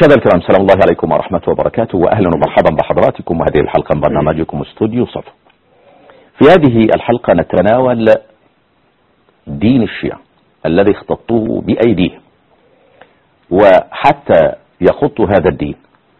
مشاهدينا الكرام، سلام الله عليكم ورحمة وبركاته، وأهلا ومرحبا بحضراتكم. وهذه الحلقة من برنامجكم استوديو صفا. في هذه الحلقة نتناول دين الشيعة الذي اختطوه بأيديهم، وحتى يخطوا هذا الدين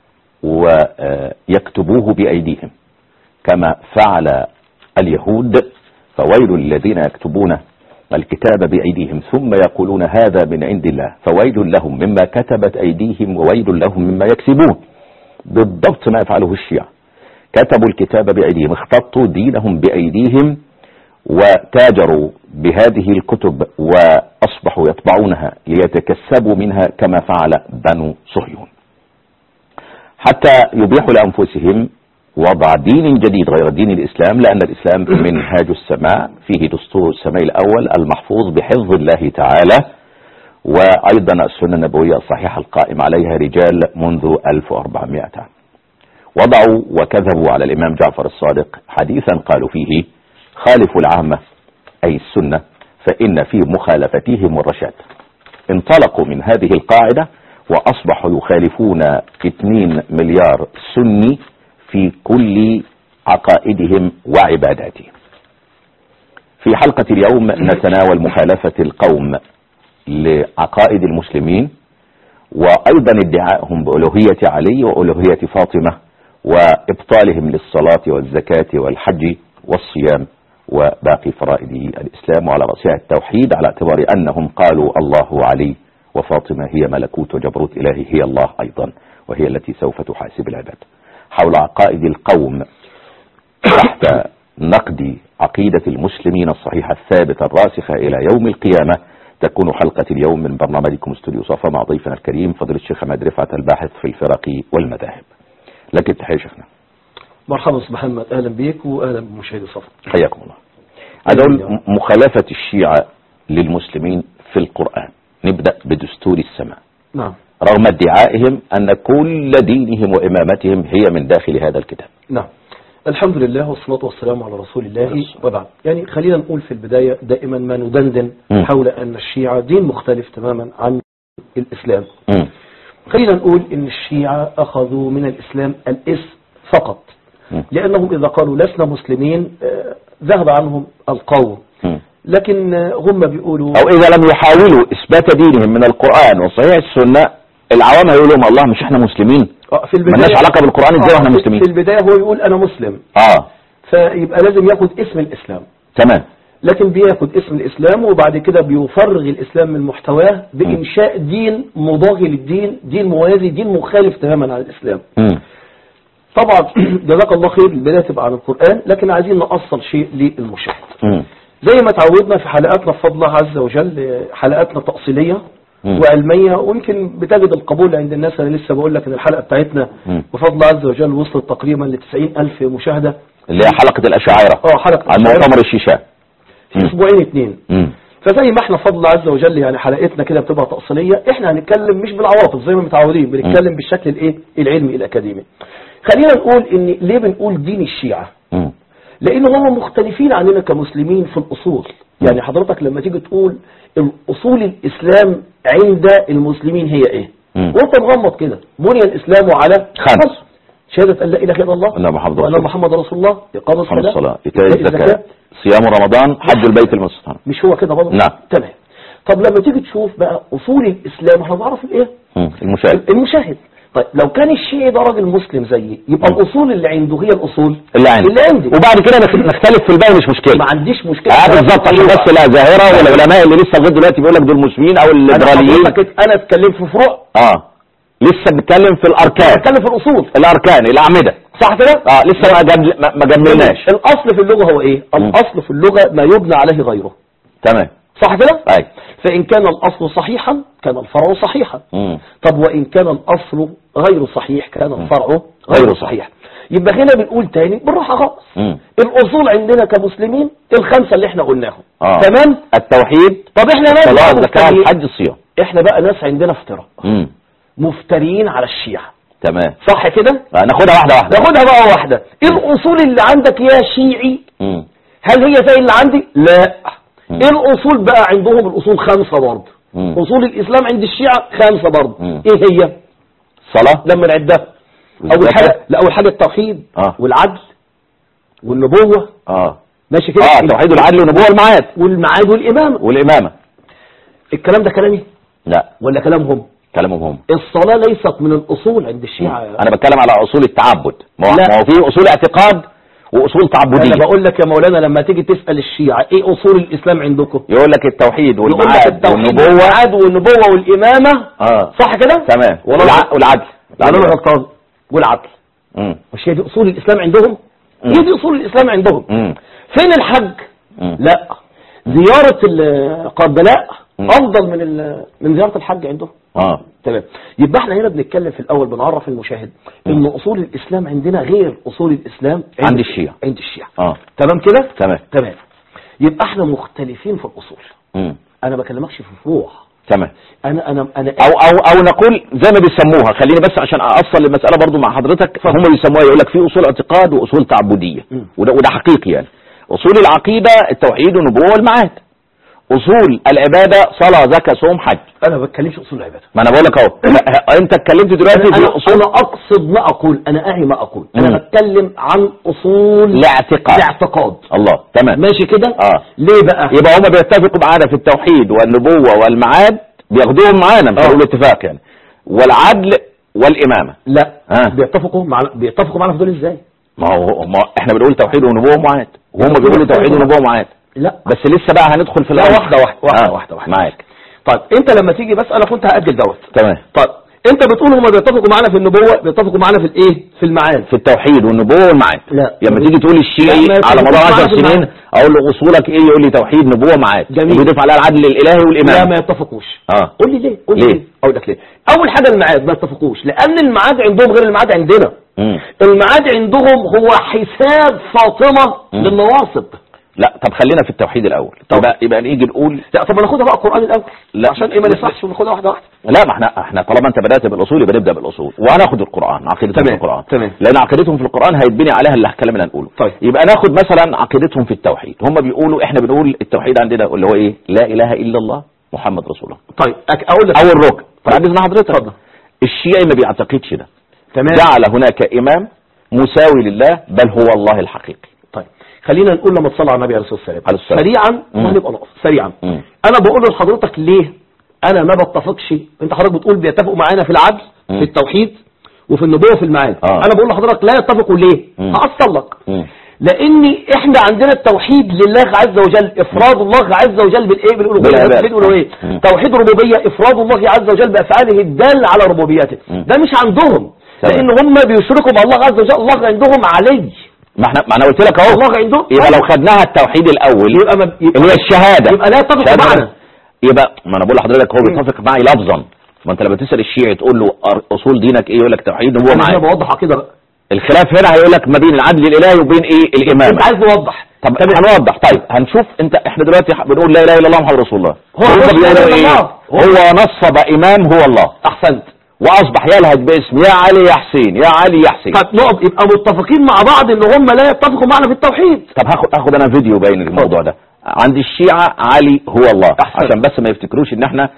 ويكتبوه بأيديهم كما فعل اليهود، فويل للذين يكتبون الكتاب بأيديهم ثم يقولون هذا من عند الله فويل لهم مما كتبت أيديهم وويل لهم مما يكسبون. بالضبط ما يفعله الشيعة، كتبوا الكتاب بأيديهم، اختطوا دينهم بأيديهم وتاجروا بهذه الكتب وأصبحوا يطبعونها ليتكسبوا منها كما فعل بنو صهيون، حتى يبيحوا لأنفسهم وضع دين جديد غير دين الإسلام، لأن الإسلام منهاج السماء، فيه دستور السماء الأول المحفوظ بحفظ الله تعالى، وأيضا السنة النبوية الصحيحة القائم عليها رجال منذ 1400 عام. وضعوا وكذبوا على الإمام جعفر الصادق حديثا قالوا فيه خالفوا العامة أي السنة فإن في مخالفتهم الرشاد. انطلقوا من هذه القاعدة وأصبحوا يخالفون 2 مليار سني في كل عقائدهم وعباداتهم. في حلقة اليوم نتناول مخالفة القوم لعقائد المسلمين، وأيضا ادعائهم بألوهية علي وألوهية فاطمة، وإبطالهم للصلاة والزكاة والحج والصيام وباقي فرائض الإسلام، وعلى رأسها التوحيد، على اعتبار أنهم قالوا الله علي وفاطمة هي ملكوت وجبروت إلهي هي الله أيضا، وهي التي سوف تحاسب العباد. حول عقائد القوم تحت نقد عقيدة المسلمين الصحيحة الثابتة الراسخة إلى يوم القيامة تكون حلقة اليوم من برنامجكم استوديو صفا مع ضيفنا الكريم فضيلة الشيخ حماد رفعت الباحث في الفرق والمذاهب. لك التحية شيخنا. مرحبا أستاذ محمد، أهلا بيك وأهلا بمشاهدي صفا. حياكم الله. أدعو مخالفة الشيعة للمسلمين في القرآن. نبدأ بدستور السماء. نعم. رغم ادعائهم أن كل دينهم وإمامتهم هي من داخل هذا الكتاب. نعم. الحمد لله والصلاة والسلام على رسول الله وبعد. يعني خلينا نقول في البداية دائما ما ندندن حول أن الشيعة دين مختلف تماما عن الإسلام. خلينا نقول أن الشيعة أخذوا من الإسلام الاسم فقط، لأنهم إذا قالوا لسنا مسلمين ذهب عنهم القول، لكن هم بيقولوا أو إذا لم يحاولوا إثبات دينهم من القرآن وصحيح السنة العوام يقولوا لهم الله مش احنا مسلمين، في البداية مالناش علاقة بالقرآن ازاي واحنا مسلمين. في البداية هو يقول أنا مسلم، فيبقى لازم ياخد اسم الإسلام. تمام. لكن بياخد اسم الإسلام وبعد كده بيفرغ الإسلام من محتواه بإنشاء دين مضاهي للدين، دين موازي، دين مخالف تماما عن الإسلام. طبعا جزاك الله خير البداية تبقى عن القرآن، لكن عايزين نأصل شيء للمشاهد. زي ما تعودنا في حلقاتنا بفضل الله عز وجل، حلقاتنا تأصيلية وعلمية، ويمكن بتجد القبول عند الناس. أنا لسه بقول لك ان الحلقة بتاعتنا بفضل الله عز وجل وصلت تقريبا ل90,000 مشاهدة، اللي هي حلقة الأشاعرة. حلقة عن مؤتمر الشيشان في أسبوعين 2. فزي ما احنا بفضل الله عز وجل يعني حلقتنا كده بتبقى تأصيلية، احنا هنتكلم مش بالعواطف زي ما متعودين، بنتكلم بالشكل العلمي الأكاديمي. خلينا نقول ان ليه بنقول دين الشيعة؟ لأن هم مختلفين عننا كمسلمين في الأصول. يعني حضرتك لما تيجي تقول الأصول الإسلام عند المسلمين هي إيه؟ وانت مغمض كده، بني الإسلام على 5: شهادة أن لا إله إلا الله وأن محمد رسول الله، إقام الصلاة، إيتاء الزكاة، صيام رمضان، حج البيت المستطاع. مش هو كده برضه؟ نعم. تمام. طب لما تيجي تشوف بقى أصول الإسلام احنا بنعرف الإيه؟ المشاهد. طيب لو كان الشيعي ده راجل مسلم زيي، يبقى الأصول اللي عنده هي الأصول اللي عندي، وبعد كده نختلف في الباقي مش مشكلة، ما عنديش مشكلة. بالظبط، عشان بس لا ظاهرة والعلماء اللي لسه لغايه دلوقتي بيقول لك دول مسلمين او الليبراليين. انا اتكلم في فروع، لسه بتكلم في الاركان، بتكلم في الاصول، الاركان، الاعمدة، صح كده؟ لسه ما جملناش. الاصل في اللغة هو ايه؟ الاصل في اللغة ما يبنى عليه غيره. تمام، صح كده؟ فإن كان الأصل صحيحا كان الفرع صحيحا. طب وإن كان الأصل غير صحيح كان الفرع غير صحيح. يبقى هنا بنقول تاني بالراحة خالص، الأصول عندنا كمسلمين 5 اللي احنا قلناهم. تمام؟ التوحيد، طب احنا ناس الصلاة، الزكاة، الحج، الصيام. احنا بقى ناس عندنا افتراء، مفترين على الشيعة. تمام، صح كده؟ ناخدها واحدة واحدة. ناخدها بقى واحدة. ايه الأصول اللي عندك يا شيعي؟ هل هي زي اللي عندي؟ لا. ايه الأصول بقى عندهم؟ الأصول 5 برضه. أصول الإسلام عند الشيعة 5 برضه. ايه هي؟ صلاة لما نعدها أول حاجة التوحيد والعدل والنبوة ماشي كده. التوحيد والعدل والنبوة والمعاد والإمامة. الكلام ده كلامي؟ لا. ولا كلامهم؟ كلامهم هم. الصلاة ليست من الأصول عند الشيعة. أنا بتكلم على أصول التعبد. ما هو في أصول اعتقاد وأصول تعبدية. أنا بقول لك يا مولانا لما تيجي تسأل الشيعة إيه أصول الإسلام عندكم؟ يقول لك التوحيد والمعاد والنبوة والإمامة. صح كده؟ تمام. والعدل. أنا غلطان. والعدل. مش هي دي أصول الإسلام عندهم؟ هي دي أصول الإسلام عندهم. فين الحج؟ لا. زيارة القربلاء أفضل من زيارة الحج عندهم. تمام. يبقى احنا هنا بنتكلم في الأول بنعرف المشاهد إن أصول الإسلام عندنا غير أصول الإسلام عند الشيعة. تمام كده؟ تمام. يبقى احنا مختلفين في الأصول. أنا بكلمكش في فروع. تمام. أنا أو نقول زي ما بيسموها، خليني بس عشان أصل المسألة برضو مع حضرتك. هم بيسموها يقول لك في أصول اعتقاد وأصول تعبدية، وده حقيقي يعني. أصول العقيدة التوحيد والنبوة والمعاد. أصول العبادة صلاة زكاة صوم حج. أنا ما بتكلمش أصول العبادة. ما أنا بقول لك أهو. أنت اتكلمت دلوقتي في أصول. أنا أقصد ما أقول، أنا أعي ما أقول. أنا بتكلم عن أصول الاعتقاد. الله. تمام. ماشي كده؟ ليه بقى؟ يبقى هم بيتفقوا معانا في التوحيد والنبوة والمعاد، بياخدوهم معانا مش هقول الاتفاق يعني. والعدل والإمامة. لا. بيتفقوا معانا في دول إزاي؟ ما إحنا بنقول توحيد ونبوة ومعاد، وهم بيقولوا توحيد ونبوة ومعاد. لا بس لسه بقى هندخل في واحدة معاك. طيب انت لما تيجي بس انا كنت هأجل دوت. تمام. طيب انت بتقول هما بيتفقوا معانا في النبوة، بيتفقوا معانا في الايه؟ في المعاد، في التوحيد والنبوة والمعاد. لا. لما تيجي تقول الشيعي على مدار 10 سنين اقول له اصولك ايه، يقول لي توحيد نبوة معاد، ويضيف على العدل الالهي والامام. لا ما يتفقوش. قول لي ليه؟ اقول لك ليه. اول حاجة المعاد ما يتفقوش لان المعاد عندهم غير المعاد عندنا. المعاد عندهم هو حساب فاطمة للنواصب. لا طب خلينا في التوحيد الاول. يبقى نيجي نقول لا طب ناخدها بقى القرآن الاول. لا عشان ايه ما نصحش وناخدها واحده واحده. لا ما احنا طالما انت بدات بالاصول يبقى نبدا بالاصول وهناخد القرآن عقيدتهم في القرآن. تمام. لان عقيدتهم في القرآن هيتبني عليها الكلام اللي هنقوله. طيب يبقى ناخد مثلا عقيدتهم في التوحيد. هم بيقولوا احنا بنقول التوحيد عندنا اللي هو ايه؟ لا اله الا الله محمد رسول الله. طيب اقول لك اول ركن. بعد اذن حضرتك الشيعي ما بيعتقدش ده. تمام. جعل هناك امام مساوي لله بل هو الله الحقيقي. طيب خلينا نقول لما تصلي على النبي عليه الصلاه والسلام سريعا وهنبقى نقف سريعا. انا بقول لحضرتك ليه انا ما بتفقش. انت حضرتك بتقول بيتفقوا معانا في العدل في التوحيد وفي النبوه وفي المعاد. انا بقول لحضرتك لا يتفقوا ليه. هأصل لك. لان احنا عندنا التوحيد لله عز وجل، افراد الله عز وجل بالايه؟ بالالوهيه. توحيد الربوبيه افراد الله عز وجل بافعاله الداله على ربوبيته. ده مش عندهم لان هم بيشركوا مع الله عز وجل. الله عندهم علي. ما انا قلت لك اهو. الله عندهم يبقى لو خدناها التوحيد الاول اللي هي الشهاده يبقى لا يتفق معنا. يبقى ما انا بقول لحضرتك هو بيتفق معي لفظا. ما انت لما تسال الشيعي تقول له اصول دينك ايه يقول لك توحيد نبوه معايا. انا بوضح كده بقى. الخلاف هنا هيقول لك ما بين العدل الالهي وبين ايه الامامه. انت عايز نوضح. طب هنوضح. طيب هنشوف. احنا دلوقتي بنقول لا اله الا الله محمد رسول الله. هو بيقول ايه؟ هو نصب امام هو الله. احسنت. واصبح يلهج باسم يا علي يا حسين يا علي يا حسين. طب نقف يبقى متفقين مع بعض ان هم لا يتفقوا معنا في التوحيد. طب هاخد انا فيديو باين الموضوع ده. عند الشيعة علي هو الله. عشان بس ما يفتكروش ان احنا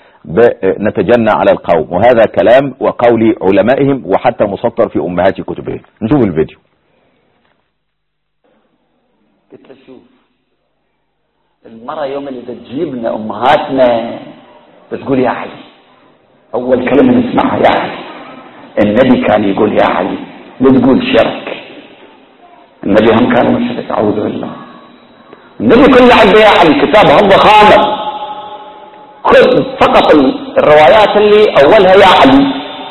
نتجنى على القوم، وهذا كلام وقول علمائهم وحتى مسطر في امهات كتبهم. نشوف الفيديو. قلت له شوف المرة يوم اللي تجيب لنا امهاتنا بتقول يا علي، اول كلمة نسمعها يا علي. النبي كان يقول يا علي، لا تقول شرك. النبي هم كانوا مشرك اعوذ بالله. النبي كله عنده يا علي كتاب هم خامة. كل فقط الروايات اللي اولها يا علي.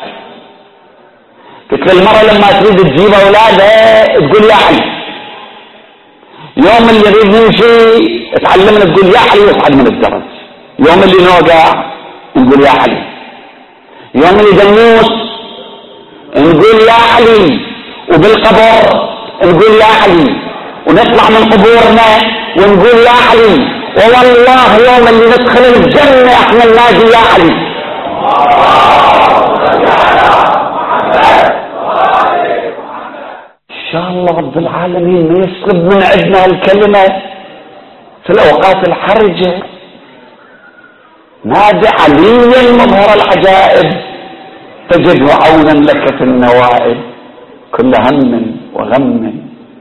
قلت له المرة لما تريد تجيب اولادها تقول يا علي. يوم اللي يريد يمشي تعلمنا تقول يا علي وتعلمنا الدرس. يوم اللي نوقع نقول يا علي. يوم اللي نموت نقول يا علي. وبالقبر نقول يا علي. ونطلع من قبورنا ونقول يا علي. ووالله يوم اللي ندخل الجنة احنا ننادي يا علي. ان شاء الله رب العالمين ما يسلب من عندنا الكلمة في الاوقات الحرجة. نادي عليا مظهر العجائب. تجده عونا لك في النوائب كل هم وغم.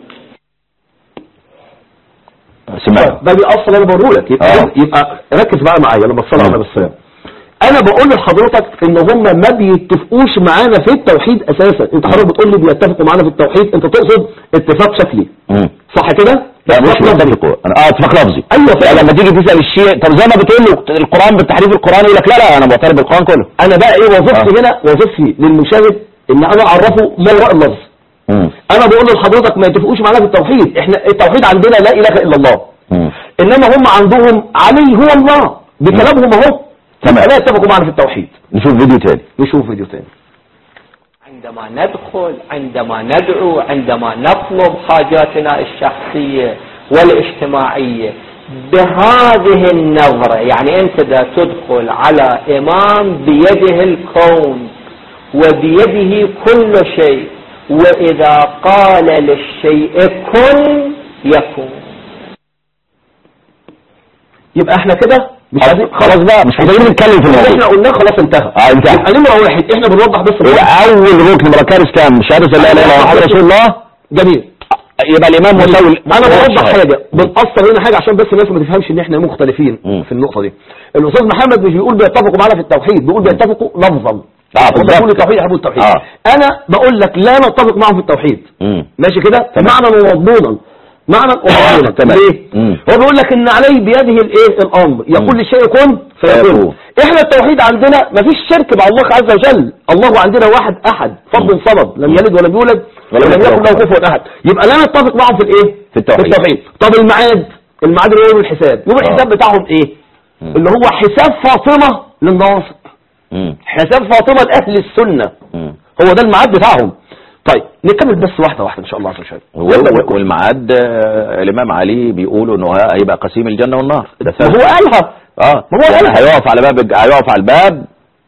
ده بيأصل انا بقوله لك. يبقى ركز بقى معايا لما تصلي على السلام. انا بقول لحضرتك ان هم ما بيتفقوش معانا في التوحيد اساسا. انت حضرتك بتقول لي بيتفقوا معانا في التوحيد، انت تقصد اتفاق شكلي صح كده؟ لا مش بيتفقوا، اتفاق لفظي. ايوه لما تيجي تسال الشيء طب زي ما بتقول له القران بالتحريف القراني يقول لك لا انا معترف بالقران كله. انا بقى ايه وظيفتي هنا؟ وظيفتي للمشاهد ان انا اعرفه ما وراء اللفظ. انا بقول لحضرتك ما يتفقوش معانا في التوحيد. احنا التوحيد عندنا لا اله الا الله، انما هم عندهم علي هو الله بكلامهم اهو. تمام. لا يتفقوا معنا في التوحيد. نشوف فيديو تاني. عندما ندخل، عندما ندعو، عندما نطلب حاجاتنا الشخصية والاجتماعية بهذه النظرة، يعني أنت دا تدخل على إمام بيده الكون وبيده كل شيء، وإذا قال للشيء كن يكون. يبقى احنا كده مش عايزين خلاص بقى مش عايزين نتكلم في الموضوع. احنا قلناه خلاص انتهى. انتهى. يبقى نمرة واحد احنا بنوضح بس اول ركن مركز كام؟ شهادة لا اله الا الله رسول الله. جميل. يبقى الامام مساوي. انا بوضح حاجة بنقصر هنا حاجة عشان بس الناس ما تفهمش ان احنا مختلفين في النقطة دي. الاستاذ محمد مش بيقول بيتفقوا معانا في التوحيد، بيقول بيتفقوا لفظا. بيقول التوحيد يحبوا التوحيد. انا بقول لك لا نتفق معهم في التوحيد. ماشي كده؟ معنى ومضمونا. معنى ومضمونا. ليه؟ هو بيقول لك ان عليه بيده الايه؟ الامر، يقول للشيء كن فيكون. احنا التوحيد عندنا مفيش شرك مع الله عز وجل. الله عندنا واحد احد فرد صمد لم يلد ولم يولد ولم يكن له كفوا احد. يبقى لا نتفق معهم في الايه؟ في التوحيد. طب الميعاد اللي هو يوم الحساب، يوم الحساب بتاعهم ايه؟ اللي هو حساب فاطمة للنواصب، حساب فاطمة لأهل السنة، هو ده الميعاد بتاعهم. طيب نكمل بس واحدة ان شاء الله عز وجل. والميعاد الامام علي بيقولوا انه هيبقى قسيم الجنة والنار. ما هو قالها. ما هو قالها. هيقف على الباب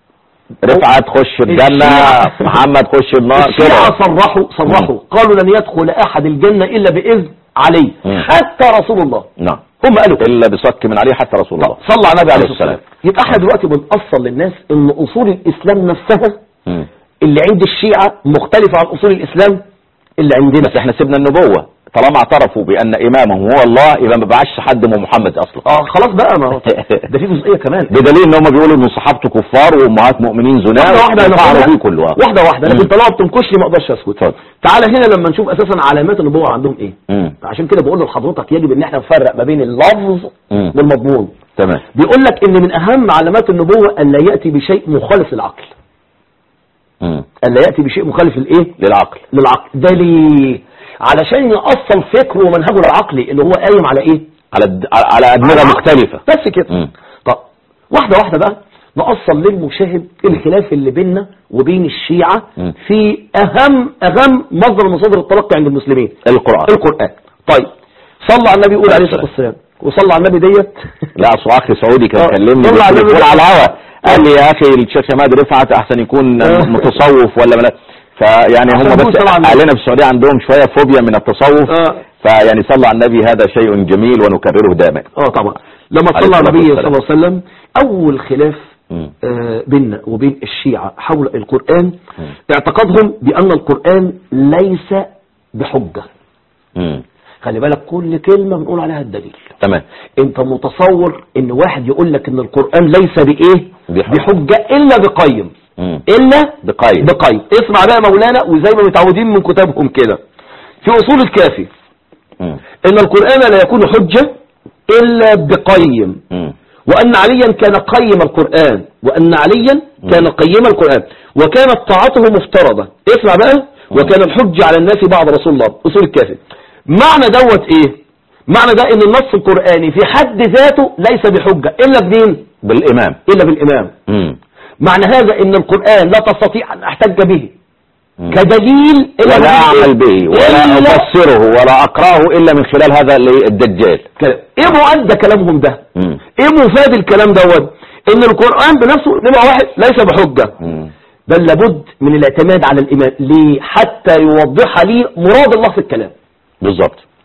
رفعت تخش الجنة، محمد تخش النار كده. صرحوا قالوا لن يدخل احد الجنة الا باذن علي حتى رسول الله. نعم هم قالوا الا بصك من عليه حتى رسول الله صلى على النبي عليه الصلاه والسلام. يبقى احنا دلوقتي بنأصل للناس ان اصول الاسلام نفسها اللي عند الشيعة مختلفة عن اصول الاسلام اللي عندنا. بس احنا سيبنا النبوة طالما اعترفوا بان امامهم هو الله، يبقى ما بعش حد من محمد اصلا. خلاص بقى، ما ده في جزئيه كمان بدليل ان هم بيقولوا ان صحابته كفار وامهات مؤمنين زنا. واحده واحده لكن طالما بتنكش لي ما اقدرش اسكت. تعالى هنا لما نشوف اساسا علامات النبوه عندهم ايه. عشان كده بقول لحضرتك يجب ان احنا نفرق ما بين اللفظ والمضمون. تمام. بيقول لك ان من اهم علامات النبوه ان لا ياتي بشيء مخالف للعقل. ان لا ياتي بشيء مخالف للايه؟ للعقل. ده ليه؟ علشان يأصل فكره ومنهجه العقلي اللي هو قايم على ايه؟ على أدمغة مختلفة. بس كده. طب واحدة واحدة بقى نأصل للمشاهد الخلاف اللي بيننا وبين الشيعة في أهم مصدر من مصادر التلقي عند المسلمين، القرآن. طيب صلى على النبي، يقول عليه الصلاة والسلام، وصلى على النبي ديت. لا أصل أخي سعودي كان كلمني على الهوا قال لي يا أخي الشيخ شماد رفعت أحسن يكون متصوف ولا ملا. فيعني هم بس اهلنا في السعوديه عندهم شويه فوبيا من التصوف. فيعني صلى على النبي هذا شيء جميل ونكرره دائما. طبعا لما صلى على النبي صلى الله عليه وسلم اول خلاف بيننا وبين الشيعة حول القرآن اعتقادهم بان القرآن ليس بحجة. خلي بالك كل كلمة بنقول عليها الدليل. تمام. انت متصور ان واحد يقول لك ان القرآن ليس بايه بحجة الا بقيم. إلا بقيد. اسمع بقى مولانا، وزي ما متعودين من كتابهم كده في أصول الكافي إن القرآن لا يكون حجة إلا بقيم، وأن عليا كان قيم القرآن، وأن عليا كان قيم القرآن، وكانت طاعته مفترضة. اسمع بقى، وكان الحج على الناس بعد رسول الله. أصول الكافي معنى دوت إيه؟ معنى ده إن النص القرآني في حد ذاته ليس بحجة إلا بمين؟ بالإمام. إلا بالإمام. معنى هذا ان القرآن لا تستطيع ان احتج به كدليل ولا اعمل به ولا افسره ولا اقراه الا من خلال هذا الدجال. ايه مؤدى كلامهم ده؟ ايه مفاد الكلام دوت؟ ان القرآن بنفسه نمرة واحد ليس بحجة، بل لابد من الاعتماد على الامام. ليه؟ حتى يوضح لي مراد الله في الكلام. بالظبط.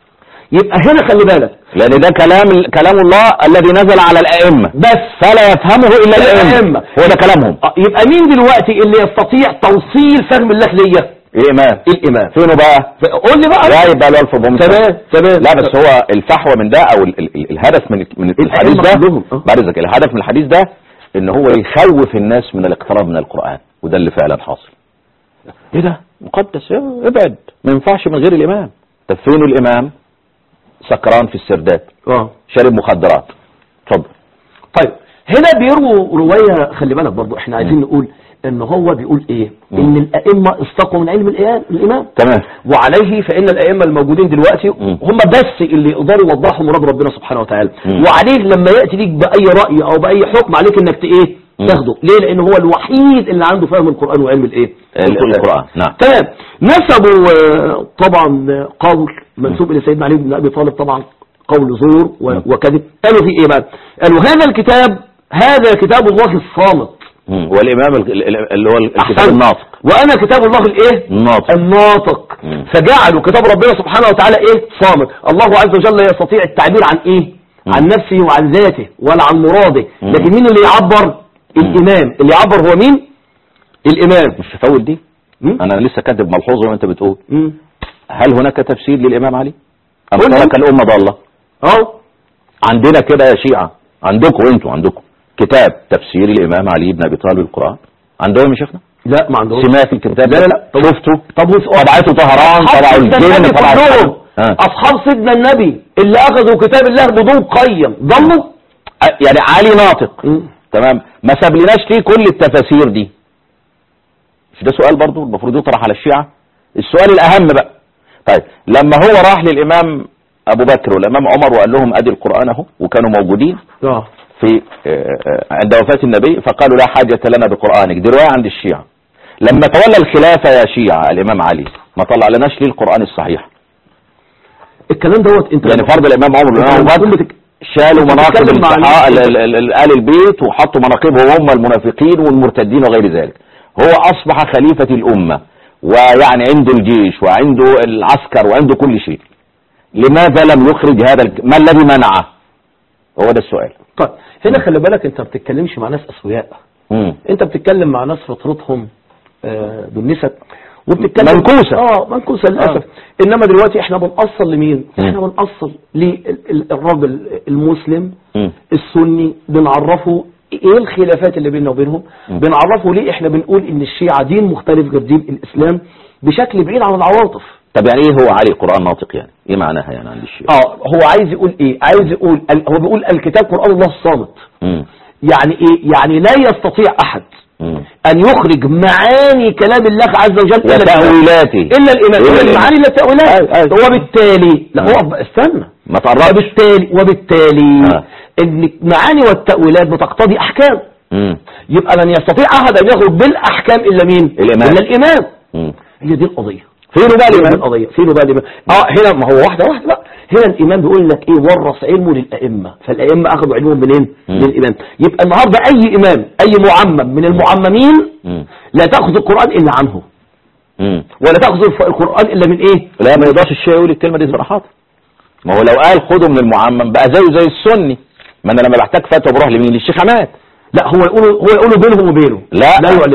يبقى هنا خلي بالك، لان ده كلام الله الذي نزل على الائمه بس فلا يفهمه الا الائمه، هو ده كلامهم. يبقى مين دلوقتي اللي يستطيع توصيل فهم الله ليا؟ الامام. فينه بقى؟ قول لي بقى. لا يبقى له تمام. لا بس هو الفحوى من ده او الهدف من الحديث ده، بعد ذلك الهدف من الحديث ده ان هو يخوف الناس من الاقتراب من القرآن، وده اللي فعلا حاصل. ايه ده مقدس، ابعد، ما ينفعش من غير الامام. طب فين الامام؟ سكران في السرداب، شارب مخدرات. اتفضل. طيب هنا بيرووا رواية، خلي بالك برضو احنا عايزين نقول ان هو بيقول ايه، ان الائمة استقوا من علم الامام. تمام. وعليه فان الائمة الموجودين دلوقتي هم بس اللي يقدروا يوضحوا مراد ربنا سبحانه وتعالى. وعليه لما يأتي ليك بأي رأي او بأي حكم عليك انك تاخده. ليه؟ لان هو الوحيد اللي عنده فهم القرآن وعلم القرآن. نعم. تمام. نسبوا طبعا قول منسوب الى سيدنا علي بن ابي طالب، طبعا قول زور وكذب. قالوا في ايه بقى؟ قالوا هذا كتاب الله الصامت، والامام اللي هو الكتاب الناطق، وانا كتاب الله الناطق. فجعلوا كتاب ربنا سبحانه وتعالى صامت. الله عز وجل يستطيع التعبير عن عن نفسه وعن ذاته ولا عن مراده، لكن مين اللي يعبر؟ الامام. اللي يعبر هو مين؟ الامام. مش تفوت دي. انا لسه كاتب ملحوظه وانت بتقول هل هناك تفسير للامام علي ام ترك الامه ضاله؟ عندنا كده يا شيعة، عندكم كتاب تفسير الامام علي بن ابي طالب القرآن، عندهم يا شيخنا؟ لا ما عندهم. سمعت في الكتاب؟ لا. شفته؟ طبعته طهران، طبعه الجن، طبعه اصحاب سيدنا النبي اللي اخذوا كتاب الله بدون قيم ضلوا. يعني علي ناطق. تمام. ما سابلناش ليه كل التفاسير دي؟ مش ده سؤال برضو المفروض يطرح على الشيعة؟ السؤال الاهم بقى، طيب لما هو راح للامام ابو بكر والامام عمر وقال لهم ادي القرآن اهو، وكانوا موجودين في عند وفاة النبي، فقالوا لا حاجة لنا بقرآنك، دي رواية عند الشيعة. لما تولى الخلافة يا شيعة الامام علي ما طلع لناش ليه القرآن الصحيح؟ الكلام دوت انت يعني فرض الامام عمر والامام ابو بكر شالوا مناقب آل البيت وحطوا مناقبهم هم المنافقين والمرتدين وغير ذلك. هو اصبح خليفة الامة، ويعني عنده الجيش وعنده العسكر وعنده كل شيء. لماذا لم يخرج ما الذي منعه؟ هو ده السؤال. طيب هنا خلي بالك، انت بتتكلمش مع ناس اسوياء، انت بتتكلم مع ناس فطرتهم بالنسب، وبتتكلم منكوسة للأسف. انما دلوقتي احنا بنأصل لمين؟ احنا بنأصل للرجل المسلم السني، بنعرفه ايه الخلافات اللي بيننا وبينهم، بنعرفه ليه احنا بنقول ان الشيعة دين مختلف غير دين الاسلام بشكل بعيد عن العواطف. طب يعني ايه هو علي قرآن ناطق؟ يعني ايه معناها يعني عند الشيعة؟ هو عايز يقول ايه؟ عايز يقول هو بيقول الكتاب قرآن الله الصامت. يعني ايه؟ يعني لا يستطيع احد ان يخرج معاني كلام الله عز وجل الا تأويلاته، الا الامام. المعاني لا التأويلات. وبالتالي لا هو استنى ما تقربش. وبالتالي ان المعاني والتأويلات بتقتضي احكام. يبقى لن يستطيع احد ان يخرج بالاحكام الا مين؟ الا الامام. هي دي القضية. فين بقى الامام؟ هنا ما هو واحدة بقى. هنا الامام بيقول لك ورث علمه للائمه، فالائمه اخذوا علمهم منين؟ للامام. يبقى النهارده اي امام، اي معمم من المعممين لا تاخذ القرآن الا عنه، ولا تاخذ القرآن الا من لا ما يقدرش الشيعي يقول الكلمه دي صراحه. ما هو لو قال خذوا من المعمم بقى زي السني. ما انا لما بحتاج فتوى بروح لمين؟ للشيخ حماد. لا هو يقولوا بينهم وبينه. لا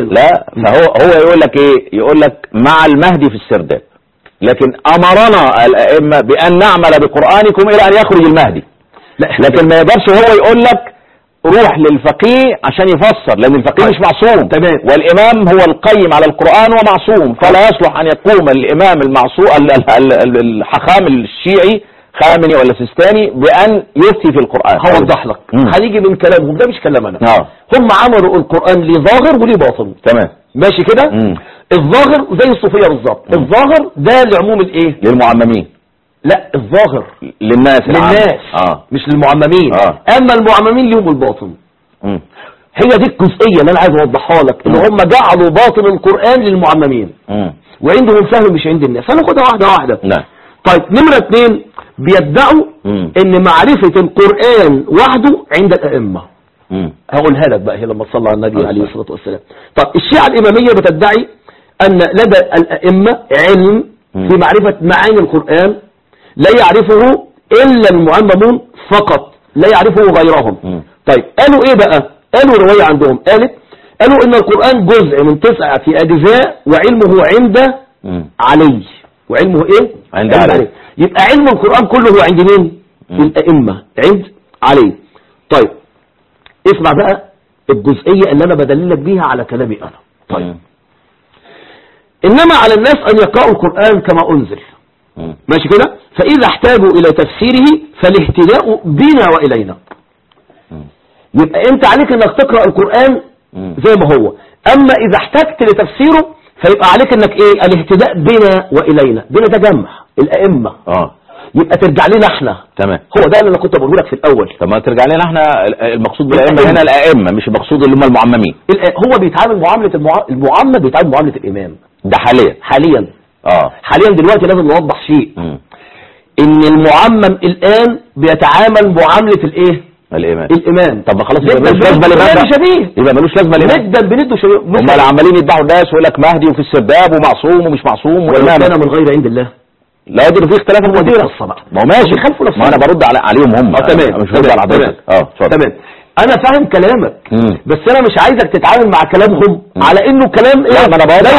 فهو يقول لك يقول لك مع المهدي في السرداب، لكن امرنا الائمه بان نعمل بقرآنكم الى ان يخرج المهدي. لكن ما يقدرش هو يقول لك روح للفقيه عشان يفسر، لان الفقيه مش معصوم. تمام. والامام هو القيم على القرآن ومعصوم، فلا يصلح ان يقوم الامام المعصوم الحخام الشيعي خامنئي ولا سيستاني بأن يفتي في القرآن. هوضح لك. هنيجي من كلامهم، ده مش كلام انا. هم عملوا القرآن ليه ظاهر وليه باطن. تمام. ماشي كده. الظاهر زي الصوفية بالظبط. الظاهر ده لعموم للمعممين. لا الظاهر للناس مش للمعممين. اما المعممين لهم الباطن. هي دي الجزئية اللي انا عايز اوضحها لك، ان هم جعلوا باطن القرآن للمعممين وعندهم فهم مش عند الناس. هناخدها واحدة واحدة. نعم. طيب نمرة 2 بيدعوا ان معرفة القرآن وحده عند الائمة. هقولها لك بقى هي لما تصلى على النبي عليه الصلاة والسلام. طب الشيعة الامامية بتدعي ان لدى الائمة علم في معرفة معاني القرآن لا يعرفه إلا المعممون فقط، لا يعرفه غيرهم. طيب قالوا إيه بقى؟ قالوا رواية عندهم قالوا إن القرآن جزء من 9 أجزاء وعلمه عند علي. وعلمه إيه؟ عند علي. يبقى علم القرآن كله هو عند مين؟ الأئمة، عند علي. طيب اسمع بقى الجزئية اللي أنا بدللك بيها على كلامي أنا. طيب إنما على الناس أن يقرأوا القرآن كما أنزل، ماشي كده؟ فإذا احتاجوا إلى تفسيره فالاهتداء بنا وإلينا. يبقى أنت عليك أنك تقرأ القرآن زي ما هو، أما إذا احتجت لتفسيره فيبقى عليك أنك إيه؟ الاهتداء بنا وإلينا. بنا تجمع الأئمة، يبقى ترجع لنا احنا. تمام. هو ده اللي انا كنت بقوله لك في الاول. طب ما ترجع لنا احنا. المقصود بالائمه هنا الائمه، مش المقصود اللي هم المعممين. هو بيتعامل معامله المعمم بيتعامل معامله الامام ده حاليا. حاليا دلوقتي لازم نوضح شيء. ان المعمم الان بيتعامل معامله الايه؟ الامام. طب ما خلاص يبقى ملوش لازمه الامام، يبقى ملوش لازمه الامام. جدا بنده شبيه. هم عمالين يذبحوا الناس ويقول لك مهدي وفي السباب ومعصوم ومش معصوم وامام. كان من غير عند الله لا يدري فيه اختلاف المدير. ما هو ماشي، ما انا برد عليهم هم. تمام. مش برد على حضرتك. تمام. انا فاهم كلامك، بس انا مش عايزك تتعامل مع كلامهم على انه كلام ايه. لا ما انا بوضح.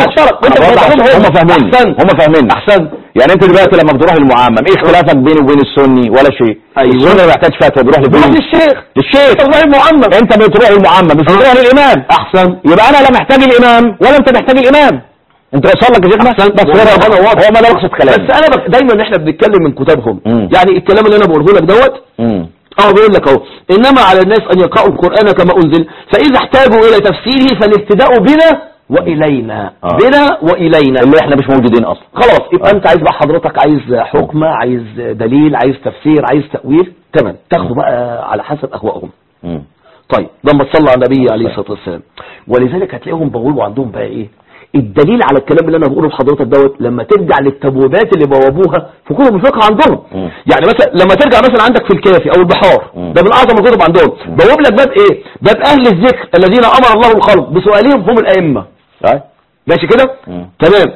هم فاهمين احسن. يعني انت دلوقتي لما بتروح للمعمم ايه اختلافك بينه وبين السني؟ ولا شيء. السني ما يحتاج فتوى، بيروح للشيخ. والله المعمم. انت بتروح للمعمم مش بتروح للامام. احسن. يبقى انا لا محتاج الامام ولا انت محتاج الامام. انت وصل لك يا شيخنا؟ بس هو ما ده مقصد كلامي. بس انا دايما احنا بنتكلم من كتابهم. يعني الكلام اللي انا بقوله لك دوت بقول لك اهو. انما على الناس ان يقرأوا القرآن كما انزل فاذا احتاجوا الى تفسيره فالاهتداء بنا وإلينا. بنا وإلينا اللي احنا مش موجودين اصلا. خلاص يبقى انت عايز بقى حضرتك عايز حكمة، عايز دليل، عايز تفسير، عايز تأويل. تمام. تاخده بقى على حسب اهوائهم. طيب لما تصلى على النبي عليه الصلاة والسلام. ولذلك هتلاقيهم بيقولوا عندهم بقى ايه الدليل على الكلام اللي انا بقوله لحضرتك دوت لما ترجع للتبويبات اللي بوابوها في كتب الفقه عندهم. يعني مثلا لما ترجع مثلا عندك في الكافي او البحار، ده من اعظم الكتب عندهم، بواب لك باب ايه؟ باب اهل الذكر الذين امر الله الخلق بسؤالهم هم الائمه. ماشي كده؟ تمام.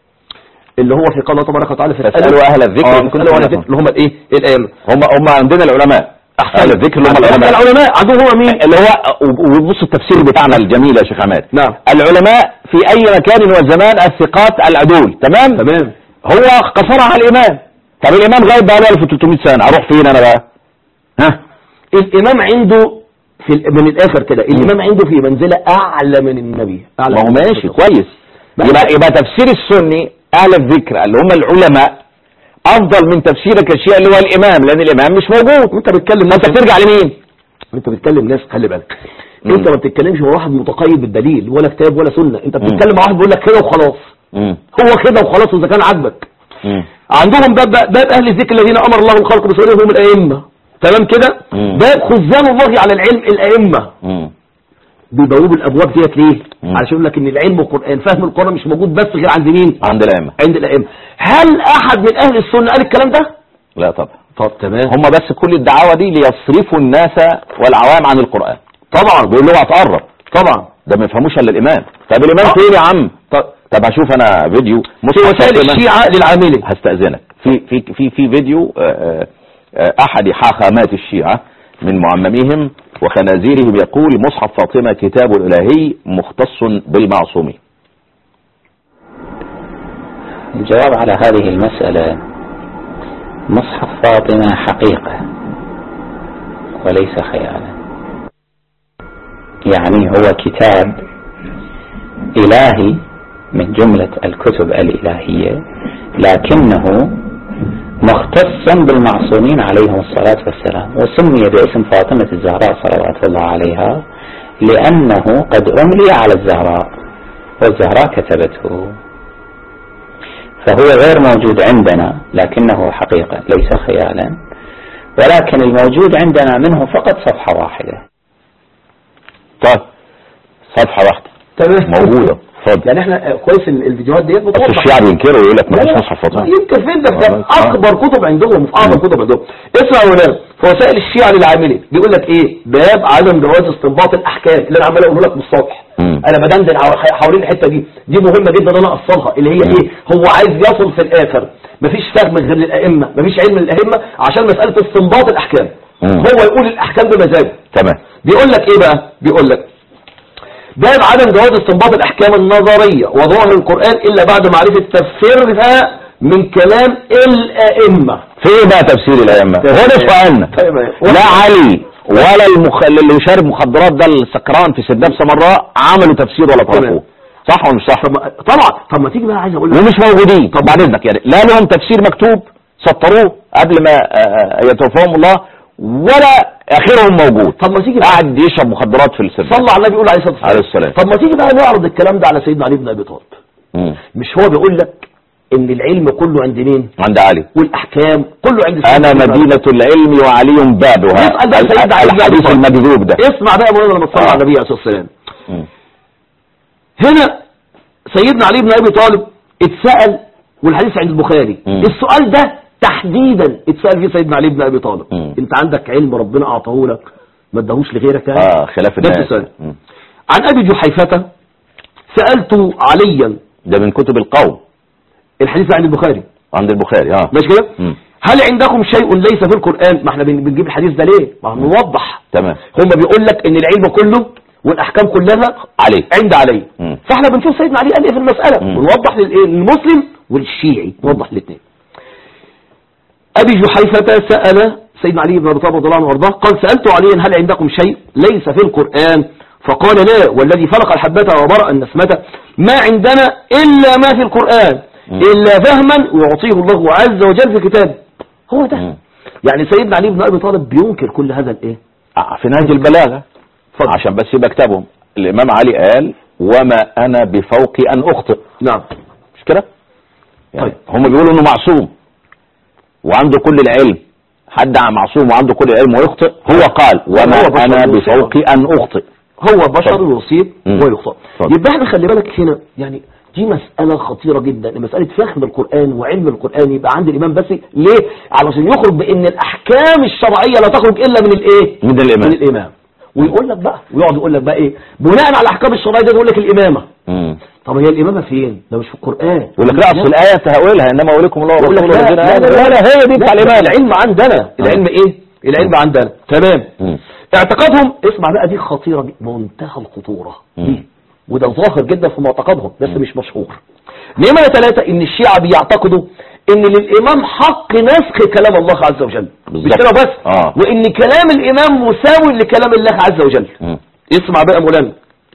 اللي هو في قوله تبارك وتعالى في اسالوا اهل الذكر اللي هم الايه؟ الائمه. هم عندنا العلماء. اهل الذكر اللي هم العلماء عندهم هو مين؟ اللي هو وبص التفسير بتاعنا الجميل يا شيخ عماد. نعم. العلماء في اي مكان والزمان الثقات العدول. تمام. هو قصرها على الامام. طب الامام غايب بقى له 1300 سنه، اروح فين انا بقى؟ الامام عنده من الاخر كده الامام عنده في منزله اعلى من النبي. ما هو ماشي كويس. يبقى تفسير السني اهل الذكر اللي هم العلماء افضل من تفسيرك الشيء اللي هو الامام، لان الامام مش موجود. انت بتتكلم انت بترجع لمين؟ انت بتتكلم ناس خلي بالك. انت ما بتتكلمش مع واحد متقيد بالدليل ولا كتاب ولا سنه، انت بتتكلم مع واحد بيقول لك كده وخلاص. هو كده وخلاص واذا كان عاجبك. عندهم باب اهل الذكر الذين امر الله الخلق بسؤالهم هم الائمه. تمام كده؟ باب خزان الله على العلم الائمه. بيبوبوا الابواب ديت ليه؟ علشان يقول لك ان العلم والقران فهم القران مش موجود بس غير عند مين؟ عند الائمه. عند الائمه. هل احد من اهل السنه قال الكلام ده؟ لا طبعا. طب تمام. هم بس كل الدعاوى دي ليصرفوا الناس والعوام عن القران. طبعا بيقول له هتقرب. طبعا ده ما يفهموش الا الامام. طب الامام فين يا عم؟ طب هشوف انا فيديو في وسائل الشيعه للعاملي. هستأذنك في فيديو احد حاخامات الشيعه من معمميهم وخنازيرهم يقول مصحف فاطمة كتاب الإلهي مختص بالمعصومين. الجواب على هذه المسألة مصحف فاطمة حقيقة وليس خيالا. يعني هو كتاب إلهي من جملة الكتب الإلهية، لكنه مختصا بالمعصومين عليهم الصلاة والسلام، وسمي باسم فاطمة الزهراء صلوات الله عليها لأنه قد أملي على الزهراء والزهراء كتبته، فهو غير موجود عندنا لكنه حقيقة ليس خيالا، ولكن الموجود عندنا منه فقط صفحة واحدة. طيب صفحة واحدة موجودة. يعني احنا كويس الفيديوهات ديت بس الشيعة بينكروا ويقول لك ما فيش مصحف فاطمة. يمكن فين ده؟ اكبر كتب عندهم، في اعظم كتب عندهم. اسمع يا ولاد، فوسائل الشيعة للعاملي بيقول لك ايه؟ باب عدم جواز استنباط الاحكام اللي انا عمال اقوله لك من الصبح. انا بدندن حوالين الحته دي مهمه جدا انا اصلها، اللي هي ايه؟ هو عايز يصل في الاخر مفيش فهم غير للائمه، مفيش علم للائمه عشان مساله استنباط الاحكام. هو يقول الاحكام بمزاجه. تمام. بيقول لك ايه بقى؟ بيقول لك باب عدم جواز استنباط الاحكام النظريه وظواهر القران الا بعد معرفه تفسيرها من كلام الائمه. في ايه بقى تفسير الائمه؟ هو ده سؤالنا. لا علي ولا اللي يشرب مخدرات ده السكران في سداب سمراء عملوا تفسير ولا تركوه، صح ولا مش صح؟ طبعا. طب ما تيجي بقى عايز اقول لك ومش موجودين. طب بعد اذنك يعني لا لهم تفسير مكتوب سطروه قبل ما يتوفاهم الله ولا اخرهم موجود. طب ما تيجي قاعد يشرب مخدرات في السداب. صلى على النبي يقول عليه الصلاه والسلام. طب ما تيجي بقى نعرض الكلام ده على سيدنا علي بن ابي طالب. مش هو بيقول لك ان العلم كله عند مين؟ عند علي. والاحكام كله عند انا مدينة العلم وعلي بابها. اسال بقى سيدنا علي بن ابي طالب المكذوب ده. اسمع بقى مولانا لما تصلي على النبي عليه الصلاه والسلام. هنا سيدنا علي بن ابي طالب اتسال والحديث عند البخاري. السؤال ده تحديدا اتسال فيه سيدنا علي بن ابي طالب. انت عندك علم ربنا اعطاه لك ما اداهوش لغيرك يعني؟ خلاف الناس. عن ابي جحيفة سألت عليا. ده من كتب القوم. الحديث عند البخاري. عند البخاري ماشي كده. هل عندكم شيء ليس في القرآن؟ ما احنا بنجيب الحديث ده ليه؟ ما نوضح. تمام. هم بيقول لك ان العلم كله والاحكام كلها علي عند علي. فاحنا بنشوف سيدنا علي قال ايه في المسألة ونوضح للمسلم والشيعي نوضح الاثنين. ابي جحيفة سأل سيدنا علي بن ابي طالب رضي الله عنه وارضاه قال سألت عليا هل عندكم شيء ليس في القرآن؟ فقال لا والذي فلق الحبة وبرأ النسمة ما عندنا إلا ما في القرآن إلا فهما يعطيه الله عز وجل في كتابه. هو ده. يعني سيدنا علي بن أبي طالب بينكر كل هذا الايه في نهج البلاغة عشان بس يبقى كتابهم. الإمام علي قال وما أنا بفوق أن أخطئ. نعم مش كده يعني هم بيقولوا إنه معصوم وعنده كل العلم. حد معصوم وعنده كل العلم ويخطئ. هو قال وما أنا بفوق أن أخطئ. هو بشر يصيب ويخطئ. يبقى احنا خلي بالك هنا يعني دي مسألة خطيرة جدا. مسألة فهم القرآن وعلم القرآن يبقى عند الإمام بس ليه؟ علشان يخرج بأن الأحكام الشرعية لا تخرج إلا من الإيه؟ من الإمام. ويقول لك بقى ويقعد يقول لك بقى إيه؟ بناء على الأحكام الشرعية ده يقول لك الإمامة. طب هي الإمامة فين؟ ده مش في القرآن. يقول لك لا أصل الآية تهولها إنما أوليكم الله ورسوله. لا هي دي بتاع الإمام. العلم عندنا. العلم إيه؟ العلم عندنا. تمام. اعتقادهم اسمع بقى دي خطيرة منتهى الخطورة دي وده ظاهر جدا في معتقدهم بس مش مشهور. نمرة 3 ان الشيعة بيعتقدوا ان للامام حق نسخ كلام الله عز وجل مش كده بس وان كلام الامام مساوي لكلام الله عز وجل. اسمع بقى مولانا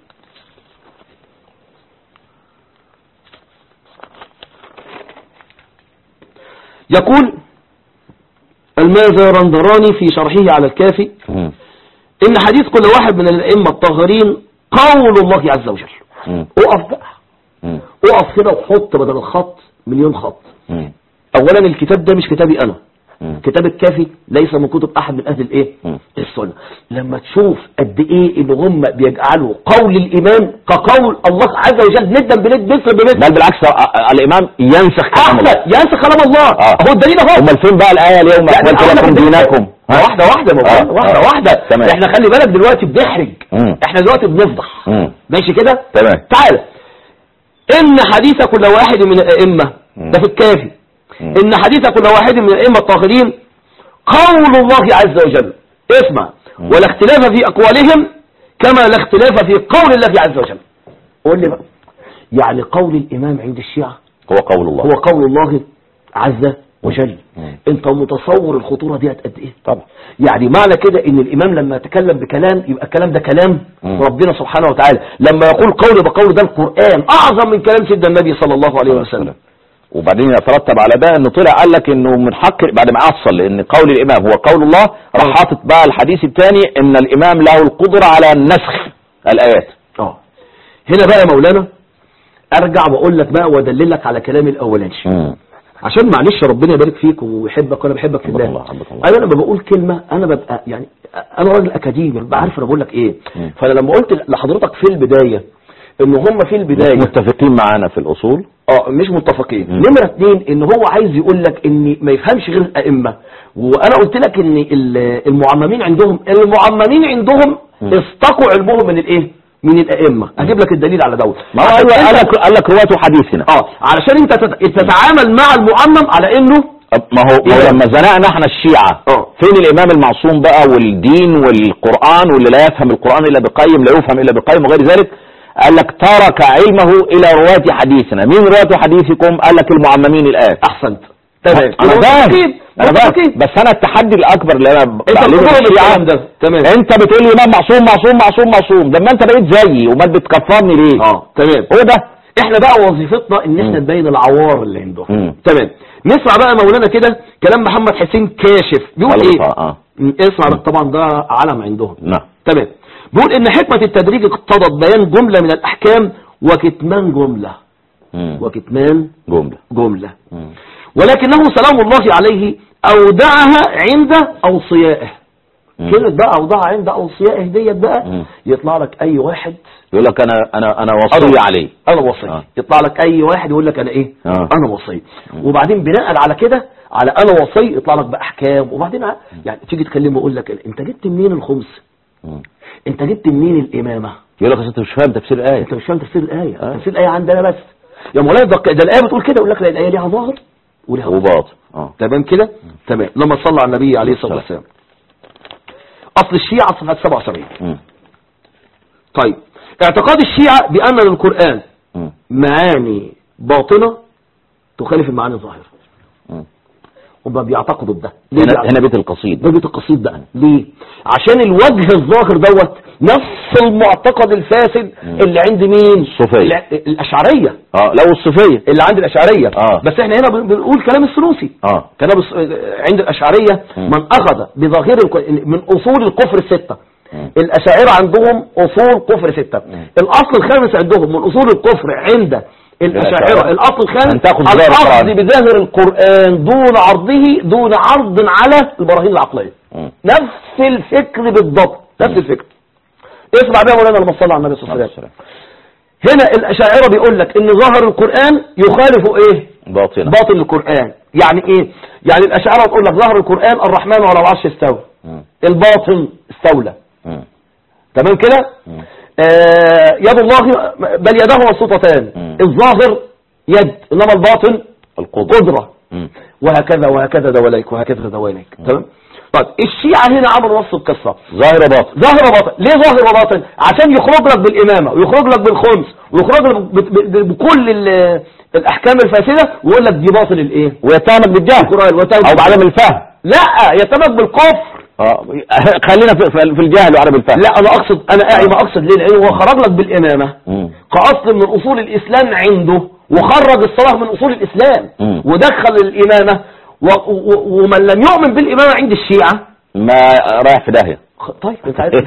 يقول المازرندراني في شرحه على الكافي ان حديث كل واحد من الائمه الطاهرين قول الله عز وجل. اقف بقى اقف كده وحط بدل الخط مليون خط. اولا الكتاب ده مش كتابي انا. كتاب الكافي ليس من كتب احد من اهل الايه السنه. لما تشوف قد ايه ان هم بيجعلوا قول الامام كقول الله عز وجل ندا بند مثل بمثل بل بالعكس الامام ينسخ كلام الله. ينسخ كلام الله. هو الدليل اهو. امال فين بقى الايه اليوم اكملت لكم دينكم؟ واحده احنا خلي بالك دلوقتي بنحرج. احنا دلوقتي بنفضح. ماشي كده تمام. تعالى ان حديث كل واحد من الائمه ده في الكافي ان حديث كل واحد من الائمه الطاهرين قول الله عز وجل. اسمع ولا اختلاف في اقوالهم كما لا اختلاف في قول الله عز وجل. قول لي بقى يعني قول الامام عند الشيعة هو قول الله. هو قول الله عز وجل. انت متصور الخطورة دي قد ايه؟ طبعا. يعني معنى كده ان الامام لما يتكلم بكلام يبقى الكلام ده كلام ربنا سبحانه وتعالى. لما يقول قول بقول ده القرآن اعظم من كلام سيدنا النبي صلى الله عليه وسلم. وبعدين يترتب على ده انه طلع قال لك انه من حق بعد ما اصل لان قول الامام هو قول الله راح حاطط بقى الحديث الثاني ان الامام له القدرة على نسخ الايات. هنا بقى يا مولانا ارجع واقول لك بقى وادللك على كلامي الاولاني عشان معلش ربنا يبارك فيك ويحبك وانا بحبك في الله. انا لما بقول كلمة انا ببقى يعني انا راجل اكاديمي ببقى عارف انا بقول لك ايه. فانا لما قلت لحضرتك في البداية ان هم في البداية متفقين معانا في الأصول. مش متفقين. نمرة 2 ان هو عايز يقول لك ان ما يفهمش غير الائمة. وانا قلت لك ان المعممين عندهم استقوا علمهم من الايه؟ من الائمة. اجيب لك الدليل على دوت. ما هو قال لك رواة حديثنا. علشان انت تتعامل مع المعمم على انه ما هو لما زنقنا احنا الشيعة فين الامام المعصوم بقى والدين والقرآن واللي لا يفهم القرآن الا بقيم لا يفهم الا بقيم وغير ذلك؟ قال لك ترك علمه الى رواة حديثنا. مين رواة حديثكم؟ قال لك المعممين الان. احسنت. تمام. انا فاهم بس انا التحدي الاكبر اللي انا بعلمه الشيعة ده. تمام. انت بتقول لي امام معصوم معصوم معصوم معصوم، ده ما انت بقيت زيي وما بتكفرني ليه؟ تمام. هو ده احنا بقى وظيفتنا ان احنا نبين العوار اللي عندهم. تمام. نسمع بقى مولانا كده كلام محمد حسين كاشف بيقول ايه؟ اسمع طبعا ده علم عندهم. نعم. تمام. بيقول ان حكمة التدريج اقتضت بيان جملة من الاحكام وكتمان جملة. وكتمان جملة. ولكنه سلام الله عليه اودعها عند اوصيائه. كلمة بقى اوضعها عند اوصيائه ديت بقى يطلع لك اي واحد يقول لك انا وصي عليه. انا وصي. يطلع لك اي واحد يقول لك انا ايه؟ انا وصي. وبعدين بناء على كده على انا وصي يطلع لك باحكام. وبعدين يعني تيجي تكلمه يقول لك انت جبت منين الخمس؟ انت جبت منين الامامه؟ يقول لك انت مش فاهم تفسير الايه. انت مش فاهم تفسير الايه. تفسير الايه عندنا بس يا مولانا ده الايه بتقول كده. يقول لك لا الايه ليها ظاهر وليها باطن. تمام كده. تمام. لما صلى على النبي عليه الصلاه والسلام. اصل الشيعة صفحة 77. طيب اعتقاد الشيعة بأن للقرآن معاني باطنة تخالف المعاني الظاهرة. هم بيعتقدوا بده. هنا بيت القصيد. ده بيت القصيد بقى ليه؟ عشان الوجه الظاهر دوت نفس المعتقد الفاسد اللي عند مين؟ الصوفية. الأشعرية. لو الصوفية اللي عند الأشعرية. بس احنا هنا بنقول كلام السلوسي. كلام عند الأشعرية من أخذ بظاهر من أصول الكفر الستة. الأشاعرة عندهم أصول كفر ستة. الأصل الخامس عندهم من أصول الكفر عند الأشاعرة الأصل الخامس الأخذ بظاهر القرآن دون عرض على البراهين العقلية. نفس الفكر بالضبط. نفس الفكر. اسمع بقى مولانا لما صلى على النبي صلى الله عليه وسلم. هنا الأشاعرة بيقول لك ان ظاهر القرآن يخالف ايه؟ باطن القرآن. يعني ايه؟ يعني الأشاعرة تقول لك ظاهر القرآن الرحمن على العرش استوى. الباطن استولى. تمام كده؟ يد الله بل يده مبسوطتان. الظاهر يد انما الباطن القدرة. وهكذا وهكذا دواليك وهكذا دواليك. تمام. طيب الشيعة هنا عملوا نص القصة ظاهر وباطن. ظاهر وباطن. ليه ظاهر وباطن؟ عشان يخرج لك بالإمامة ويخرج لك بالخمس ويخرج لك بكل الأحكام الفاسدة ويقول لك دي باطل الايه؟ ويتهمك بالجهل او بعدم الفهم. لا يتهمك بالكفر. خلينا في الجهل وعدم الفهم. لا انا اقصد ليه؟ لانه هو خرج لك بالامامه كاصل من اصول الاسلام عنده وخرج الصلاه من اصول الاسلام ودخل الامامه ومن لم يؤمن بالامامه عند الشيعه ما رايح في داهيه. طيب انت عارف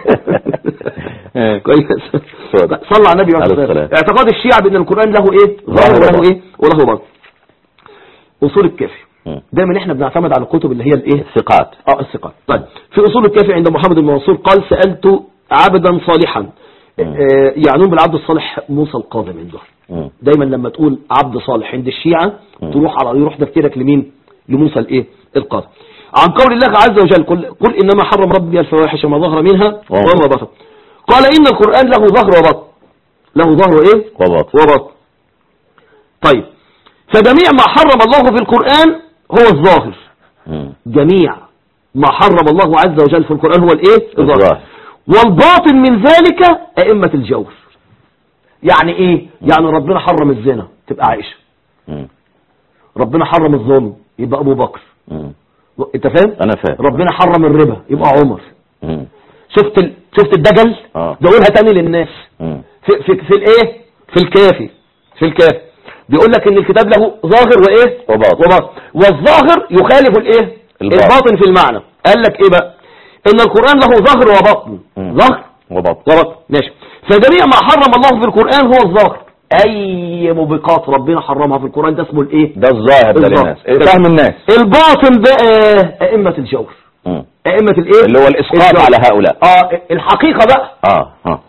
كويس. صلى على النبي عليه الصلاه. اعتقاد الشيعه بان القران له ايه؟ ظاهر وله ايه؟ وله باطن. اصول الكافي دايما احنا بنعتمد على الكتب اللي هي الايه؟ الثقات. الثقات. طيب في اصول الكافي عند محمد بن منصور قال سألت عبدا صالحا. يعنون بالعبد الصالح موسى القاضي عندهم. دايما لما تقول عبد صالح عند الشيعة يروح تفكيرك لمين؟ لموسى الايه؟ القاضي. عن قول الله عز وجل قل انما حرم ربي الفواحش ما ظهر منها وما بطن. قال ان القرآن له ظهر وبطن. له ظهر ايه؟ وبطن. طيب فجميع ما حرم الله في القرآن هو الظاهر. جميع ما حرم الله عز وجل في القرآن هو الايه؟ الظاهر. والباطن من ذلك أئمة الجور. يعني ايه؟ يعني ربنا حرم الزنا تبقى عائشة. ربنا حرم الظلم يبقى ابو بكر. انت فاهم؟ انا فاهم. ربنا حرم الربا يبقى عمر. شفت الدجل؟ ده قولها تاني للناس. في الايه؟ في الكافي. بيقول لك ان الكتاب له ظاهر وايه؟ وباطن. والظاهر يخالف الايه؟ الباطن في المعنى. قال لك ايه بقى؟ ان القرآن له ظاهر وباطن. ظاهر وباطن. ماشي. فجميع ما حرم الله في القرآن هو الظاهر. اي موبقات ربنا حرمها في القرآن ده اسمه الايه؟ ده الظاهر ده للناس فهم الناس. الباطن بقى ائمة الجور. ائمة الايه؟ اللي هو الاسقاط على هؤلاء. الحقيقة بقى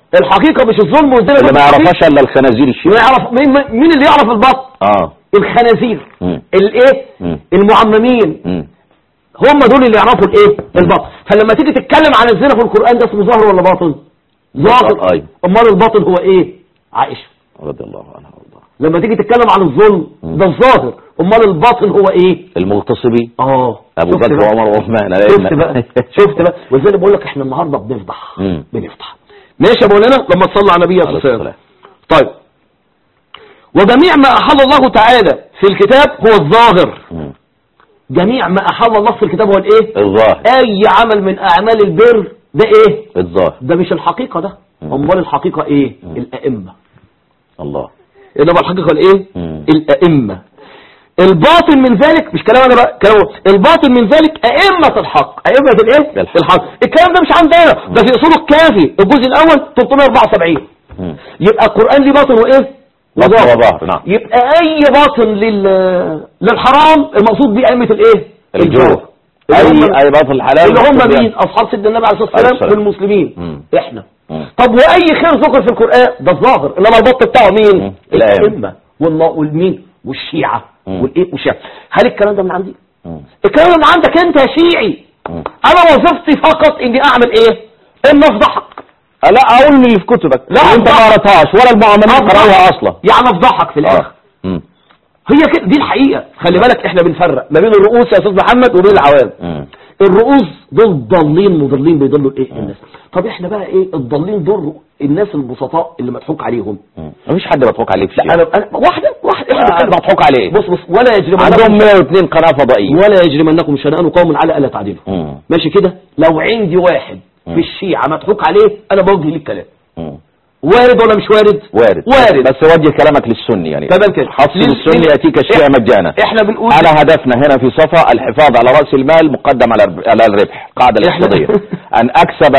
الحقيقة مش الظلم والزنا اللي ما يعرفهاش الا الخنازير الشيعة. مين اللي يعرف الباطل؟ الخنازير. الايه؟ المعممين. هم دول اللي يعرفوا الايه؟ الباطل. فلما تيجي تتكلم عن الزنا في القرآن ده اسمه ظاهر ولا باطل؟ ظاهر. امال الباطل هو ايه؟ عائشة رضي الله عنها وارضاها. لما تيجي تتكلم عن الظلم ده الظاهر، امال الباطل هو ايه؟ المغتصبين. ابو بكر وعمر وعثمان. شفت بقى وازاي بقول لك احنا النهارده بنفضح. ماشي يا مولانا لما تصلي على النبي عليه الصلاه والسلام. طيب وجميع ما احل الله تعالى في الكتاب هو الظاهر. جميع ما احل الله في الكتاب هو الايه؟ الظاهر. اي عمل من اعمال البر ده ايه؟ الظاهر. ده مش الحقيقه ده. امال الحقيقه ايه؟ الائمه. الله. انما الحقيقه الايه؟ الائمه. الباطن من ذلك مش كلام انا بقى، كلام الباطن من ذلك ائمه الحق. ائمه الايه؟ الحق. الكلام ده مش عندنا، ده في اصول الكافي الجزء الاول 374. يبقى القران ليه باطن وايه؟ وظاهر. نعم. يبقى اي باطن للحرام المقصود بيه ائمه الايه؟ الجور. اي باطل الحلال اللي هم مين؟ اصحاب سيدنا النبي عليه الصلاه والسلام والمسلمين. احنا. طب واي خير ذكر في القران ده الظاهر، انما الباطن بتاعه مين؟ الائمه والمين والشيعه والايه والشيعه. هل الكلام ده من عندي؟ الكلام ده من عندك انت يا شيعي. انا وظيفتي فقط اني اعمل ايه؟ ان افضحك. لا اقول اللي في كتبك. لا انت ما قراتهاش ولا المعاملين قراوها اصلا. يعني افضحك في الاخر. هي كده دي الحقيقه. خلي بالك احنا بنفرق ما بين الرؤوس يا استاذ محمد وبين العوام. الرؤوس دول ضالين مضلين بيضلوا ايه الناس. طب احنا بقى ايه الضالين دول؟ الناس البسطاء اللي مضحوك عليهم. مفيش حد مضحوك عليه في شيء. انا واحده احنا مضحوك عليه. بص ولا يجرمنكم عندهم 102 قناه فضائيه. ولا يجرمنكم شنآن قوم على الا تعدلوا. ماشي كده. لو عندي واحد في الشيعة مضحوك عليه انا بوجه لك كلام. وارد ولا مش وارد؟ وارد. بس وجه كلامك للسني يعني. تمام كده. حصل السني ياتيك الشيعة مجانا. احنا بنقول على هدفنا هنا في صفا الحفاظ على راس المال مقدم على الربح. قاعده الاقتصاديه. ان اكسب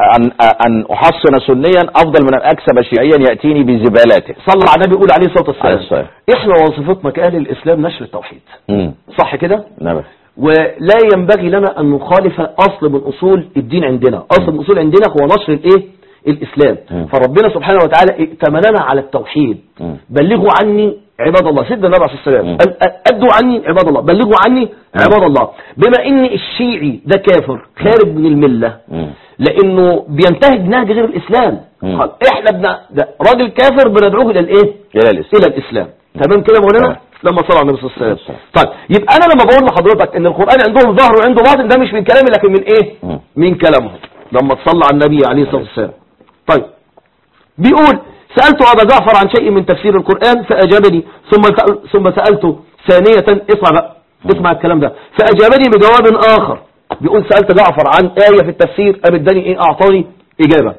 ان احصن سنيا افضل من ان اكسب شيعيا ياتيني بزبالاته. صلى على النبي يقول عليه الصلاه والسلام. احنا وظيفتنا كاهل الاسلام نشر التوحيد. صح كده؟ نعم. ولا ينبغي لنا ان نخالف اصل من اصول الدين عندنا. اصل من اصول عندنا هو نشر الايه؟ الاسلام. فربنا سبحانه وتعالى ائتمننا على التوحيد. بلغوا عني عباد الله. سيدنا النبي عليه الصلاه والسلام ادوا عني عباد الله، بلغوا عني عباد الله. بما ان الشيعي ده كافر خارج من المله لانه بينتهج نهج غير الاسلام. احنا ده راجل كافر بندعوه الى الايه؟ الى الاسلام. تمام كده يا مولانا؟ لما صلى على النبي صلى الله عليه وسلم. طيب يبقى انا لما بقول لحضرتك ان القران عندهم ظاهر وعنده باطن ده مش من كلامي لكن من ايه؟ من كلامهم لما تصلى على النبي عليه الصلاه والسلام. طيب بيقول سألت أبا جعفر عن شيء من تفسير القرآن فأجابني ثم سألته ثانية. اسمع الكلام ده. فأجابني بجواب آخر. بيقول سألت جعفر عن آية في التفسير أبداني إيه؟ أعطاني إجابة.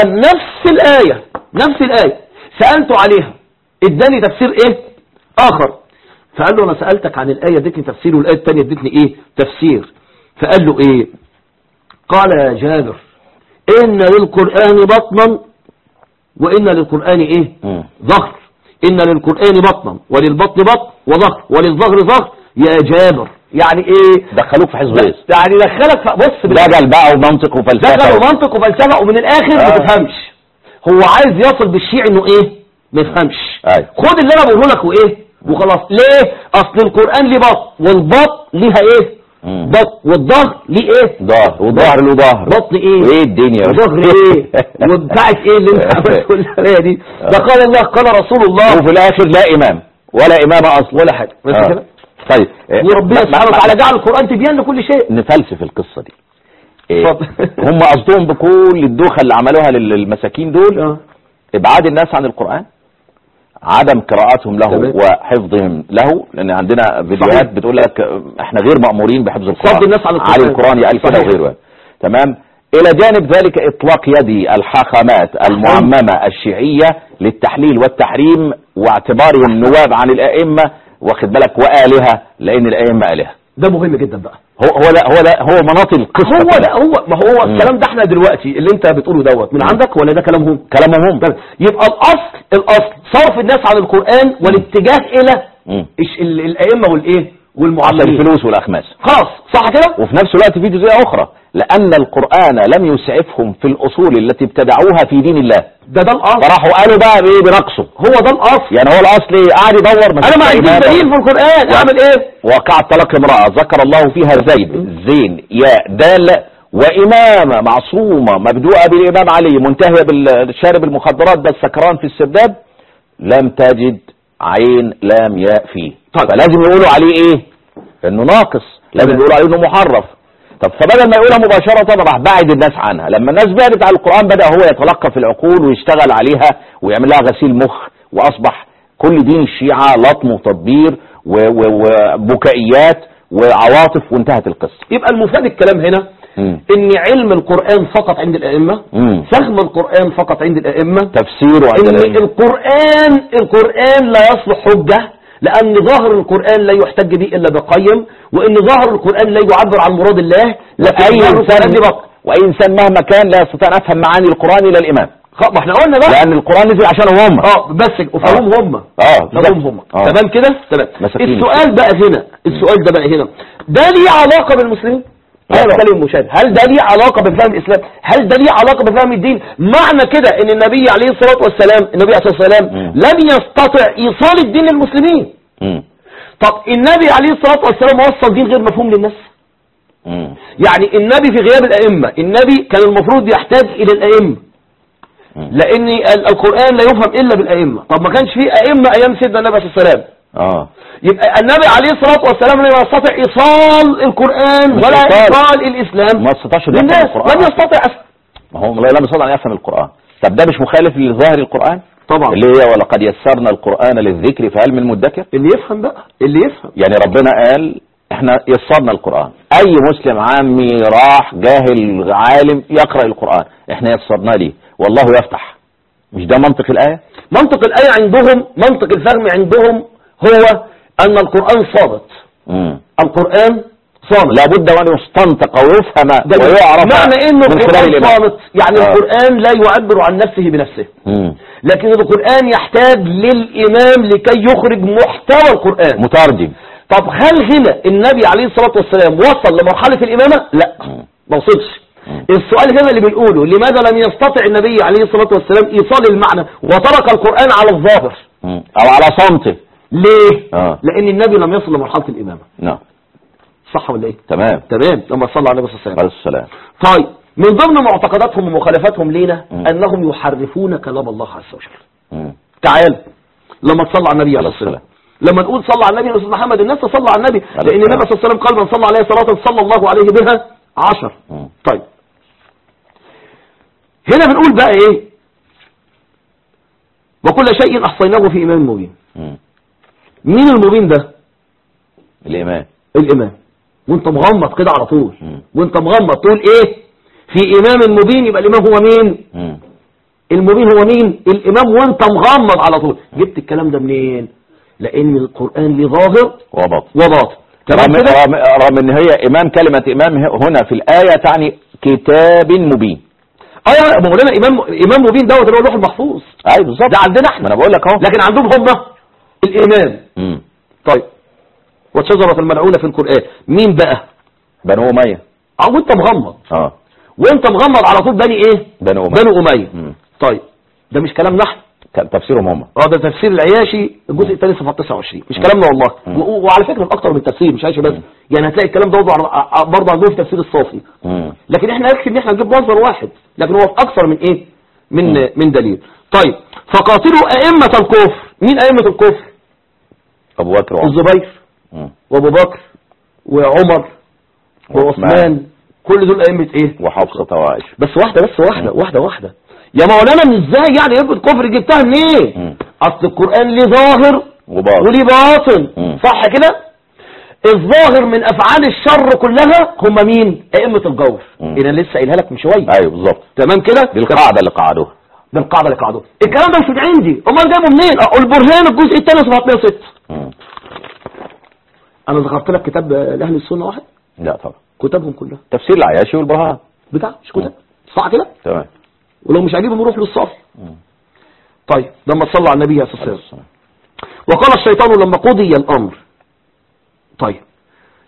نفس الآية سألته عليها اداني تفسير إيه؟ آخر. فقال له أنا سألتك عن الآية ادتني تفسير والآية الثانية ادتني إيه؟ تفسير. فقال له إيه؟ قال يا جابر إن للقرآن بطنا وإن للقرآن إيه؟ ظهر. إن للقرآن بطنا وللبطن بطن وظهر وللظهر ظهر يا جابر. يعني إيه؟ دخلوك في حزب يعني دخلك بص دجل بقى ومنطق وفلسفة. دجل ومنطق وفلسفة ومن الآخر ما تفهمش. هو عايز يصل بالشيعي إنه إيه؟ ما يفهمش. خد اللي أنا بقوله لك وإيه؟ وخلاص. ليه؟ أصل القرآن ليه بطن والبطن ليها إيه؟ بطن والظهر ليه ايه؟ ظهر والظهر له ظهر. بطن ايه؟ وايه الدنيا؟ وظهر ايه؟ وبتاعت ايه اللي انت عملت كلها دي؟ ده قال الله قال رسول الله. وفي الاخر لا امام ولا امامه اصل ولا حاجه. بس كده. طيب وربنا سبحانه وتعالى جعل القران تبيان لكل شيء. نفلسف القصه دي. هم قصدهم بكل الدوخه اللي عملوها للمساكين دول ابعاد الناس عن القران، عدم قراءتهم له وحفظهم له، لان عندنا فيديوهات بتقول لك احنا غير مأمورين بحفظ القرآن. صد الناس على القرآن يا كده وغيره. تمام. الى جانب ذلك اطلاق يدي الحاخامات المعممة الشيعية للتحليل والتحريم واعتبارهم نواب عن الائمة، واخد بالك، وآلهة، لان الائمة آلهة. ده مهم جدا بقى. هو مناط القصة. ما هو الكلام ده احنا دلوقتي اللي انت بتقوله دوت من عندك ولا ده كلامهم؟ كلامهم. يبقى الاصل صرف الناس عن القرآن والاتجاه الى الائمة والايه والمعلمين، الفلوس والاخماس. خلاص صح كده. وفي نفس الوقت في جزئية اخرى لأن القرآن لم يسعفهم في الأصول التي ابتدعوها في دين الله. ده الأصل. فراحوا قالوا بقى ايه برقصوا. هو ده الأصل. يعني هو الأصل ايه؟ قاعد يدور. أنا ما عنديش دليل في القرآن، أعمل إيه؟ وقعت طلاق امرأة ذكر الله فيها زيد زين ياء دال وإمامة معصومة مبدوءة بالإمام علي منتهية بالشارب المخدرات ده السكران في السرداب، لم تجد عين لام ياء فيه. طيب. فلازم يقولوا عليه ايه؟ انه ناقص، لازم يقولوا عليه انه محرف. طب فبدل ما يقولها مباشرة راح بعد الناس عنها. لما الناس بعدت على القرآن بدأ هو يتلقى في العقول ويشتغل عليها ويعمل لها غسيل مخ، وأصبح كل دين الشيعة لطم وتطبير وبكائيات وعواطف وانتهت القصة. يبقى المفاد الكلام هنا ان علم القرآن فقط عند الائمة، فهم القرآن فقط عند الائمة، تفسيره عند الائمة. القرآن لا يصلح حجة، لان ظاهر القرآن لا يحتج به الا بقيم، وان ظاهر القرآن لا يعبر عن مراد الله. واي انسان مهما كان لا يستطيع ان افهم معاني القرآن الى الامام. ما احنا قلنا بقى لان القرآن نزل عشانهم هم. بس وفهمهم هم. فهمهم هم. تمام كده. تمام. السؤال ده بقى هنا ده ليه علاقة بالمسلمين؟ انا بكلم المشاهد، هل ده ليه علاقة بفهم الاسلام؟ هل ده ليه علاقة بفهم الدين؟ معنى كده ان النبي عليه الصلاة والسلام لم يستطع ايصال الدين للمسلمين. طب النبي عليه الصلاة والسلام وصل دين غير مفهوم للناس. يعني النبي في غياب الائمة، النبي كان المفروض يحتاج الى الائمة، لان القرآن لا يفهم الا بالائمة. طب ما كانش فيه ائمة ايام سيدنا النبي عليه الصلاة والسلام. يبقى النبي عليه الصلاة والسلام لم يستطع إيصال القرآن ولا إيصال الإسلام. ما استطاعش للناس، لم يستطع أصلا. ما هو لم يستطع أن يفهم القرآن. طب ده مش مخالف لظاهر القرآن؟ طبعا. اللي هي ولقد يسرنا القرآن للذكر فهل من مدكر؟ اللي يفهم بقى، اللي يفهم. يعني ربنا قال احنا يسرنا القرآن، أي مسلم عامي راح جاهل عالم يقرأ القرآن احنا يسرنا ليه والله يفتح. مش ده منطق الآية؟ منطق الآية عندهم، منطق الفهم عندهم هو أن القرآن صامت. القرآن صامت، لابد وأن يستنطق ويفهم ويعرف. معنى إنه القرآن صامت يعني القرآن لا يعبر عن نفسه بنفسه، لكن القرآن يحتاج للإمام لكي يخرج محتوى القرآن، مترجم. طب هل هنا النبي عليه الصلاة والسلام وصل لمرحلة الإمامة؟ لا، ما وصلش. السؤال هنا اللي بنقوله لماذا لم يستطع النبي عليه الصلاة والسلام إيصال المعنى وترك القرآن على الظاهر أو على صمته؟ ليه؟ لأن النبي لم يصل لمرحلة الإمامة. نعم. صح ولا إيه؟ تمام لما صلى على النبي صلى الله عليه وسلم. طيب من ضمن معتقداتهم ومخالفاتهم لينا أنهم يحرفون كلام الله عز وجل. تعال لما تصلى على النبي عليه الصلاة والسلام، لما نقول صلى على النبي يا محمد الناس تصلى على النبي، لأن النبي صلى الله عليه وسلم قال من صلى عليه صلاة صلى الله عليه بها 10. طيب هنا بنقول بقى ايه؟ وكل شيء احصيناه في امام مبين. مين المبين ده؟ الامام. وانت مغمض كده على طول، وانت مغمض تقول ايه؟ في امام مبين، يبقى الامام هو مين؟ المبين هو مين؟ الامام، وانت مغمض على طول. جبت الكلام ده منين؟ لان القرآن ليه ظاهر وباطن. رغم ان هي امام، كلمة امام هنا في الآية تعني كتاب مبين. يا مولانا امام مبين دوت اللي هو اللوح المحفوظ. ايوه بالظبط، ده عندنا احنا. ما انا بقول لك اهو. لكن عندهم هم الامام. طيب والشجرة الملعونة في القرآن مين بقى؟ بنو أمية. وانت مغمض. وانت مغمض على طول بني ايه؟ بنو أمية. طيب ده مش كلام نحن، تفسيرهم هم. ده تفسير العياشي الجزء الثاني صفحة 29، مش كلامنا والله. وعلى فكرة اكتر من تفسير، مش عايش بس، يعني هتلاقي الكلام ده برضه عندهم في تفسير الصافي. لكن احنا يكفي ان احنا نجيب مصدر واحد، لكن هو اكثر من ايه؟ من دليل. طيب فقاتلوا ائمة الكفر. مين ائمة الكفر؟ ابو بكر وعمر، الزبير وابو بكر وعمر وعثمان، كل دول ائمة ايه؟ وحفصة وعائشة. بس واحدة يا مولانا من ازاي يعني ائمة الكفر جبتها منين؟ اصل القرآن ليه ظاهر وليه باطن. صح كده؟ الظاهر من افعال الشر كلها هم مين؟ ائمة الجور. انا لسه قايلها لك من شويه. ايوه بالظبط. تمام كده؟ دي القاعده اللي قعدوها. الكلام ده مش من عندي، امال جايبه منين؟ البرهان الجزء الثاني صفحه 106. انا ذكرت لك كتاب لاهل السنه واحد؟ لا طبعا، كتابهم كلها تفسير العياشي والبرهان بتاع مش كتاب. صح كده؟ تمام. ولو مش عاجبهم نروح للصافي. طيب لما صلى على النبي صلى الله عليه وسلم وقال الشيطان لما قضي الامر. طيب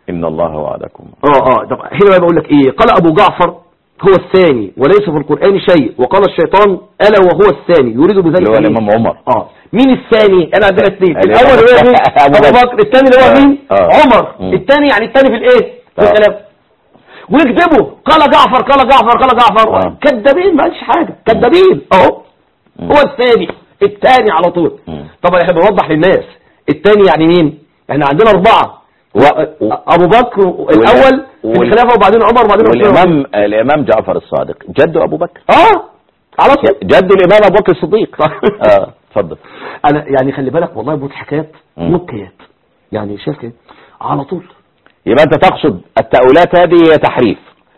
إن الله وعدكم. طب هنا بقى بقول لك ايه، قال ابو جعفر هو الثاني وليس في القرآن شيء، وقال الشيطان ألا وهو الثاني يريد بذلك اللي هو الامام عمر. مين الثاني؟ انا عندنا اثنين، الاول هو مين؟ ابو بكر، الثاني اللي هو مين؟ عمر. الثاني يعني الثاني في الايه؟ في الكلام. ويكذبوا قال جعفر قال جعفر قال جعفر. كذابين، ما قالش حاجه، كذابين اهو. هو الثاني على طول. طبعا احنا بنوضح للناس الثاني يعني مين. احنا عندنا 4، ابو بكر الاول في الخلافه، وبعدين عمر، وبعدين الامام جعفر الصادق جده ابو بكر. على طول جده الامام ابو بكر الصديق. اتفضل. انا يعني خلي بالك والله مضحكات مبكيات، يعني شايف كده على طول. يبقى انت تقصد التأويلات هذه هي تحريف.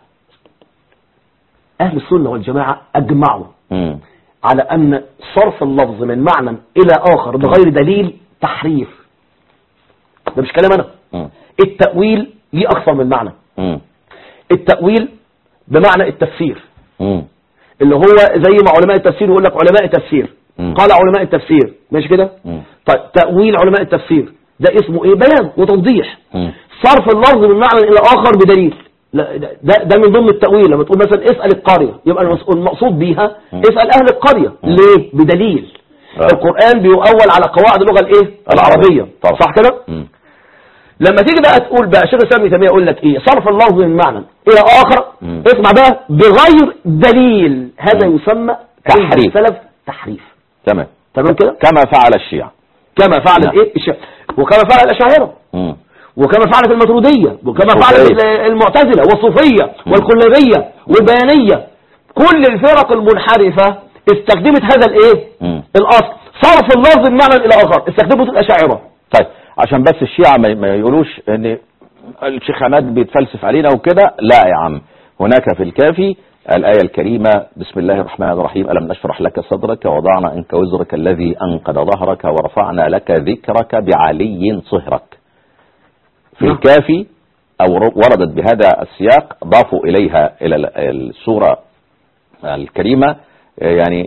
اهل السنه والجماعه اجمعوا على ان صرف اللفظ من معنى الى اخر بغير دليل تحريف. ده مش كلام انا. التأويل ليه اكثر من معنى. التأويل بمعنى التفسير، اللي هو زي ما علماء التفسير يقول لك علماء التفسير، قال علماء التفسير، ماشي كده. طيب تأويل علماء التفسير ده اسمه ايه؟ بيان وتوضيح. صرف اللفظ من معنى الى اخر بدليل، لا ده من ضمن التأويل. لما تقول مثلا اسأل القرية، يبقى المقصود بيها اسأل اهل القرية. ليه؟ بدليل. القرآن بيؤول على قواعد اللغة الايه؟ العربية. صح كده؟ لما تيجي بقى تقول بقى شيخ الإسلام ابن تيمية يقول لك ايه؟ صرف اللفظ من معنى الى اخر، اسمع بقى، بغير دليل، هذا يسمى تحريف. السلف تحريف. تمام كده، كما فعل الشيعة، كما فعل الايه؟ الشيعة، وكما فعل الاشاعرة، وكما فعلت الماتريدية، وكما فعلت المعتزلة والصوفية والكلابية والبيانية. كل الفرق المنحرفة استخدمت هذا الايه؟ الاصل، صرف اللفظ من معنى الى اخر، استخدمت الاشاعرة. طيب عشان بس الشيعة ما يقولوش ان الشيخ عماد بيتفلسف علينا وكده، لا يا عم، هناك في الكافي الآية الكريمة بسم الله الرحمن الرحيم ألم نشرح لك صدرك ووضعنا عنك وزرك الذي أنقض ظهرك ورفعنا لك ذكرك بعلي صهرك. في الكافي أو وردت بهذا السياق، ضافوا إليها إلى السورة الكريمة يعني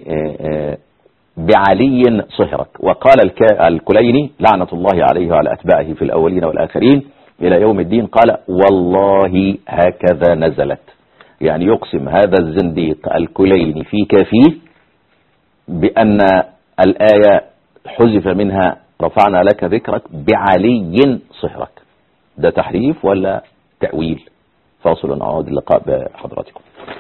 بعلي صهرك. وقال الكليني لعنة الله عليه وعلى أتباعه في الأولين والآخرين إلى يوم الدين، قال والله هكذا نزلت. يعني يقسم هذا الزنديق الكليني في كافيه بأن الآية حذف منها رفعنا لك ذكرك بعلي صهرك. ده تحريف ولا تأويل؟ فاصل أعود اللقاء بحضراتكم.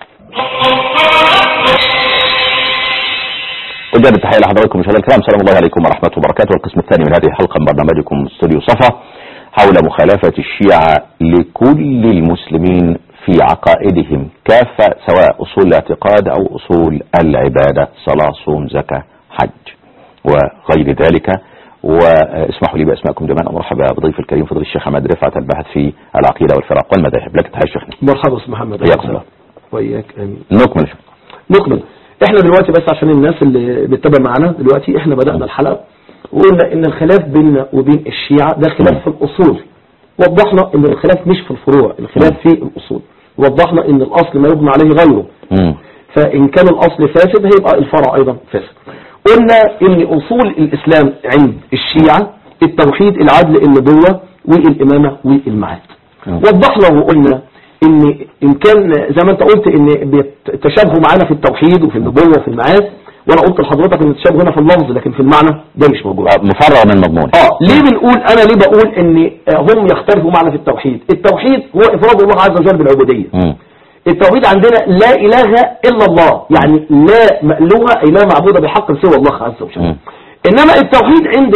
أجدد التحية لحضراتكم مشاهدينا الكرام، السلام الله عليكم ورحمة الله وبركاته. القسم الثاني من هذه الحلقة من برنامجكم استوديو صفا حول مخالفة الشيعة لكل المسلمين في عقائدهم كافة، سواء أصول الاعتقاد أو أصول العبادة، صلاة صوم زكاة حج وغير ذلك. واسمحوا لي بأسمائكم جميعا مرحبا بضيف الكريم فضيلة الشيخ حماد رفعت، الباحث في العقيدة والفرق والمذاهب. لك تحية شيخنا. مرحبا أستاذ محمد. حياكم وإياك. آمين. نكمل. احنا دلوقتي بس عشان الناس اللي بتتابع معانا دلوقتي، احنا بدأنا الحلقة وقلنا ان الخلاف بيننا وبين الشيعة ده خلاف في الأصول. وضحنا ان الخلاف مش في الفروع، الخلاف في الأصول. وضحنا ان الأصل ما يبنى عليه غيره، فإن كان الأصل فاسد هيبقى الفرع أيضا فاسد. قلنا ان أصول الإسلام عند الشيعة التوحيد، العدل، النبوة والإمامة والمعاد. وضحنا وقلنا ان كان زي ما انت قلت ان بيتشابهوا معانا في التوحيد وفي النبوة وفي المعاد، وانا قلت لحضرتك ان التشابه هنا في اللفظ لكن في المعنى ده مش موجود، مفرغ من مضمون. ليه بنقول، انا ليه بقول ان هم يختلفوا معنا في التوحيد؟ التوحيد هو افراد الله عز وجل بالعبودية. التوحيد عندنا لا اله الا الله، يعني لا مألوه اي لا معبود بحق سوى الله عز وجل. انما التوحيد عند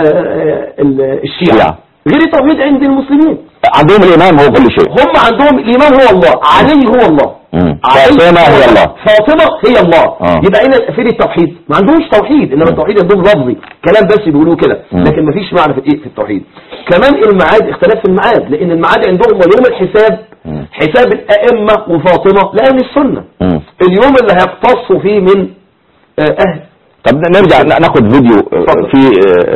الشيعة غير التوحيد عند المسلمين. عندهم الإمام هو كل شيء، هم عندهم الإمام هو الله، علي هو الله، فاطمة هي الله، فاطمة هي الله. يبقى هنا فين التوحيد؟ ما عندهمش توحيد، انما التوحيد عندهم لفظي، كلام بس بيقولوه كده، لكن ما فيش معنى في التوحيد. كمان المعاد اختلاف في المعاد، لان المعاد عندهم ويوم الحساب حساب الأئمة وفاطمة لأهل السنة، اليوم اللي هيقتصوا فيه من أهل. طب نرجع ناخد فيديو في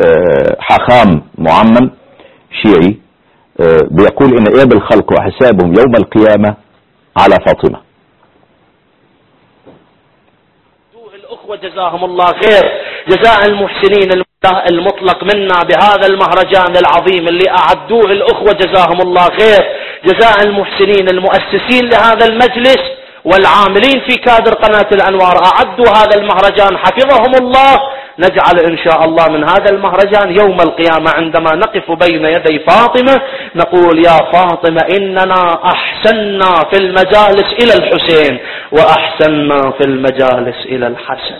حاخام معمم شيعي بيقول ان اياب الخلق وحسابهم يوم القيامة على فاطمة. الأخوة جزاهم الله خير جزاء المحسنين المطلق منا بهذا المهرجان العظيم اللي أعدوه الأخوة جزاهم الله خير، جزاء المحسنين المؤسسين لهذا المجلس والعاملين في كادر قناة الأنوار أعدوا هذا المهرجان حفظهم الله. نجعل إن شاء الله من هذا المهرجان يوم القيامة عندما نقف بين يدي فاطمة نقول يا فاطمة إننا أحسننا في المجالس إلى الحسين وأحسننا في المجالس إلى الحسن.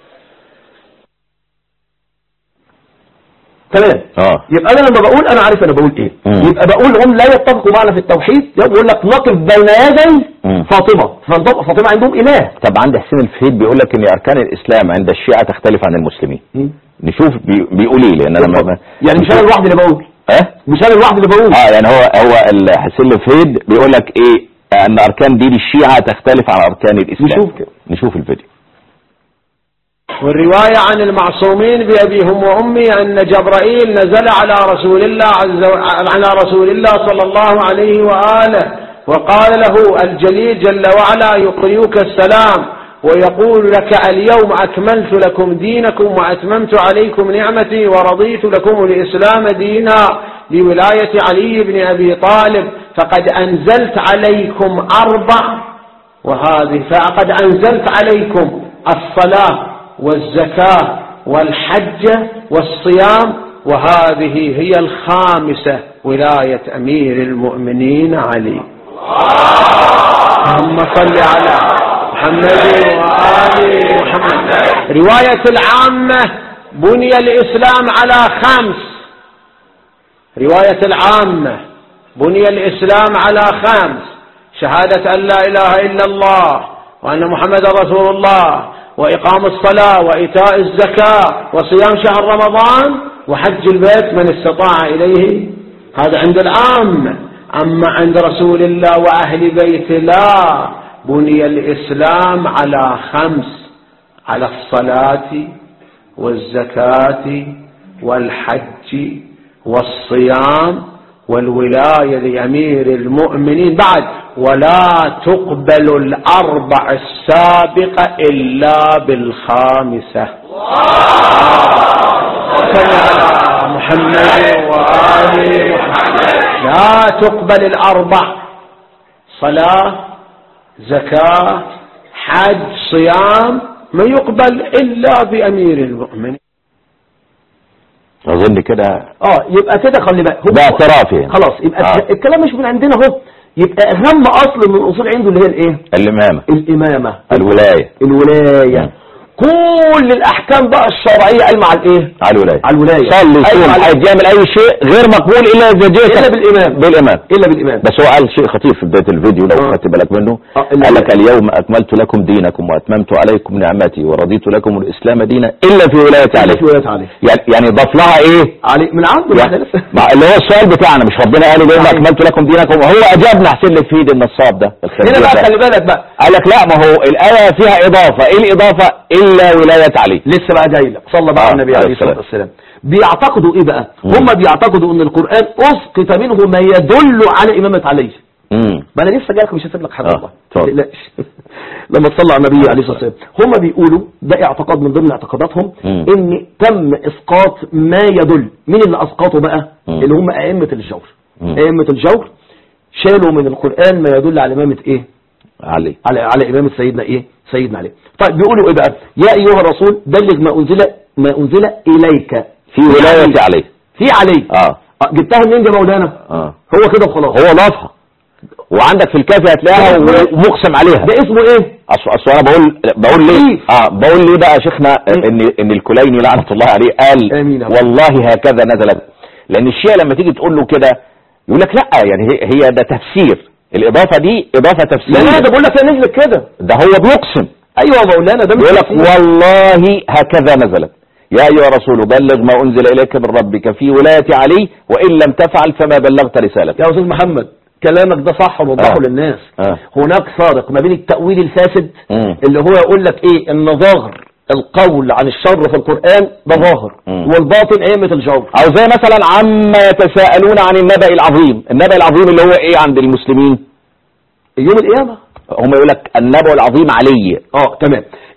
تمام. يبقى انا لما بقول انا عارف انا بقول ايه. يبقى بقول هم لا يتفقوا معنا في التوحيد، يقول لك نقف بين يدي فاطمه، فاطمه عندهم اله. طب عند حسين الفهيد بيقول لك ان اركان الاسلام عند الشيعة تختلف عن المسلمين. نشوف بيقول ايه، لان انا يعني مش انا الواحد اللي بقول، مش انا الواحد اللي بقول. يعني هو حسين الفهيد بيقول لك ايه، ان اركان دين الشيعة تختلف عن اركان الاسلام. نشوف الفيديو. والرواية عن المعصومين بأبيهم وأمي أن جبرائيل نزل على رسول الله صلى الله عليه وآله وقال له الجليل جل وعلا يقرئك السلام ويقول لك اليوم أكملت لكم دينكم وأتممت عليكم نعمتي ورضيت لكم الإسلام دينا لولاية علي بن أبي طالب فقد أنزلت عليكم فقد أنزلت عليكم الصلاة والزكاة والحج والصيام وهذه هي الخامسة ولاية أمير المؤمنين علي. اللهم صل على محمد وآل محمد. رواية العامة بني الإسلام على 5. رواية العامة بني الإسلام على 5: شهادة أن لا إله إلا الله وأن محمد رسول الله وإقام الصلاة وإيتاء الزكاة وصيام شهر رمضان وحج البيت من استطاع إليه. هذا عند العامة. أما عند رسول الله وأهل بيت الله بني الإسلام على 5: على الصلاة والزكاة والحج والصيام والولاية لأمير المؤمنين بعد ولا تقبل الأربع السابقة إلا بالخامسة. صلى على محمد وآل محمد. لا تقبل الأربع: صلاة زكاة حج صيام، ما يقبل إلا بأمير المؤمنين. أظن كده يبقى كده خلي بالك ده اعتراف يعني. خلاص يبقى الكلام مش من عندنا اهو. يبقى أهم أصل من الأصول عنده اللي هي الإيه؟ الإمامة الولاية. كل الأحكام بقى الشرعية قايمة على الإيه؟ على الولاية. صلي صوم حج يعمل أي شيء غير مقبول إلا إذا جئت إلا بالإمام. بس هو قال شيء خطير في بداية الفيديو لو خدت بالك منه. قال لك اليوم أكملت لكم دينكم وأتممت عليكم نعمتي ورضيت لكم الإسلام دينا إلا في ولاية علي. يعني ضاف لها إيه؟ علي من عنده يعني اللي هو السؤال بتاعنا، مش ربنا قال اليوم أكملت لكم دينكم، وهو أجابنا حسين الفهيد النصاب ده. هنا بقى خلي بالك بقى، قال لك لا، ما هو الآية فيها إضافة. إيه الإضافة؟ إلا ولاية علي. لسه بقى جاي لك. صلى بقى على النبي عليه الصلاة والسلام. بيعتقدوا ايه بقى؟ هم بيعتقدوا ان القرآن اسقط منه ما يدل على إمامة علي. ما انا لسه جايلك مش هسيب لك حاجه والله ما تقلقش. لما تصلي على النبي عليه الصلاه والسلام، هم بيقولوا ده اعتقاد من ضمن اعتقاداتهم ان تم اسقاط ما يدل. مين اللي اسقطه بقى؟ اللي هم ائمه الجور. ائمه الجور شالوا من القرآن ما يدل على إمامة ايه؟ على إمامة سيدنا ايه؟ سيدنا علي. طيب بيقولوا ايه بقى؟ يا ايها الرسول بلغ ما انزل اليك في ولاية علي. في علي. جبتها منين يا مولانا؟ هو كده وخلاص. هو ضافها، وعندك في الكافي هتلاقيها ومقسم عليها. ده اسمه ايه؟ اصل انا بقول ليه؟ بقول ليه بقى يا شيخنا ان الكليني لعنة الله عليه قال والله هكذا نزلت. لان الشيعة لما تيجي تقول له كده يقول لك لا، يعني هي ده تفسير. الإضافة دي إضافة تفسيرية. لا ده بقول لك نزلت كده، ده هو بيقسم. أيوة مولانا، ده بيقول لك والله هكذا نزلت. يا أيها رسول بلغ ما أنزل إليك من ربك في ولاية علي وإن لم تفعل فما بلغت رسالته. يا أستاذ محمد كلامك ده صح ووضحه للناس. هناك فرق ما بين التأويل الفاسد اللي هو يقول لك إيه إن ظاهر القول عن الشر في القرآن ده ظاهر والباطن أئمة الجور. أو زي مثلا عما يتساءلون عن النبأ العظيم. النبأ العظيم اللي هو إيه عند المسلمين؟ يوم القيامة. هم يقول لك النبأ العظيم علي. تمام.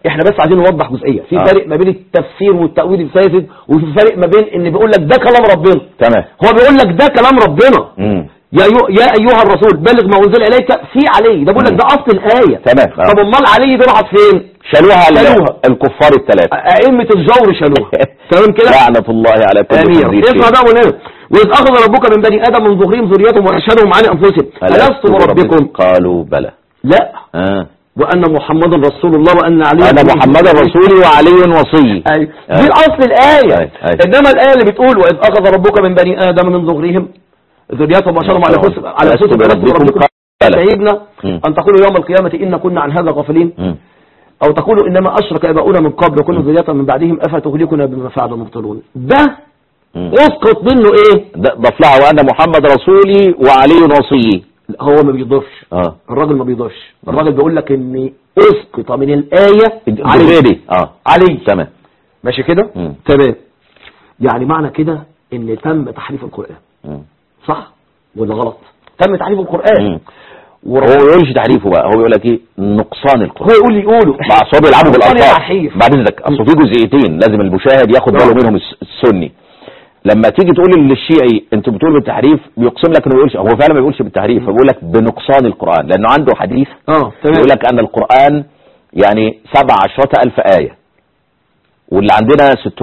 احنا بس عايزين نوضح جزئيه في فرق ما بين التفسير والتاويل الفاسد، وفي فرق ما بين ان بيقول لك ده كلام ربنا. تمام. هو بيقول لك ده كلام ربنا. يا ايها الرسول بلغ ما انزل اليك في علي، ده بيقول لك ده اصل الايه. تمام. طب امال علي دي راحت فين؟ شالوها الكفار الثلاثه، ائمه الجور شالوها. تمام كده. لعنه الله على كل تنزيل. اسمع ده ونام. وإذ أخذ ربك من بني آدم من ظهورهم ذريتهم وأشهدهم على أنفسهم ألست بربكم؟ قالوا بلى. لا. وأن محمدا رسول الله وأن علي أنا محمدا رسولي وعلي وصي. دي أصل الآية. إنما الآية اللي بتقول وإذ أخذ ربك من بني آدم من ظهورهم ذريتهم وأشهدهم على أنفسهم ألست بربكم شهدنا أن تقولوا يوم القيامة إن كنا عن هذا غافلين، أو تقولوا إنما أشرك آباؤنا من قبل وكنا ذرية من بعدهم أفتهلكنا بما فعل المبطلون. ده اسقط منه ايه؟ ضاف لها وأن محمد رسولي وعلي وصي. هو ما بيضيفش. الراجل ما بيضيفش. الراجل بيقول لك ان اسقط من الآية علي. علي. تمام. ماشي كده؟ تمام. يعني معنى كده ان تم تحريف القرآن. صح ولا غلط؟ تم تحريف القرآن. هو ما يقولش تحريفه بقى، هو بيقول لك ايه؟ نقصان القرآن. هو يقولوا مع صواب يلعبوا بالألفاظ. بعد اذنك اصل في جزئيتين لازم المشاهد ياخد باله منهم السني. لما تيجي تقول للشيعي انتوا بتقولوا بالتحريف، بيقسم لك انه ما بيقولش، هو فعلا ما بيقولش بالتحريف، فبيقول لك بنقصان القرآن، لانه عنده حديث بيقول لك ان القرآن يعني 17,000 آية، واللي عندنا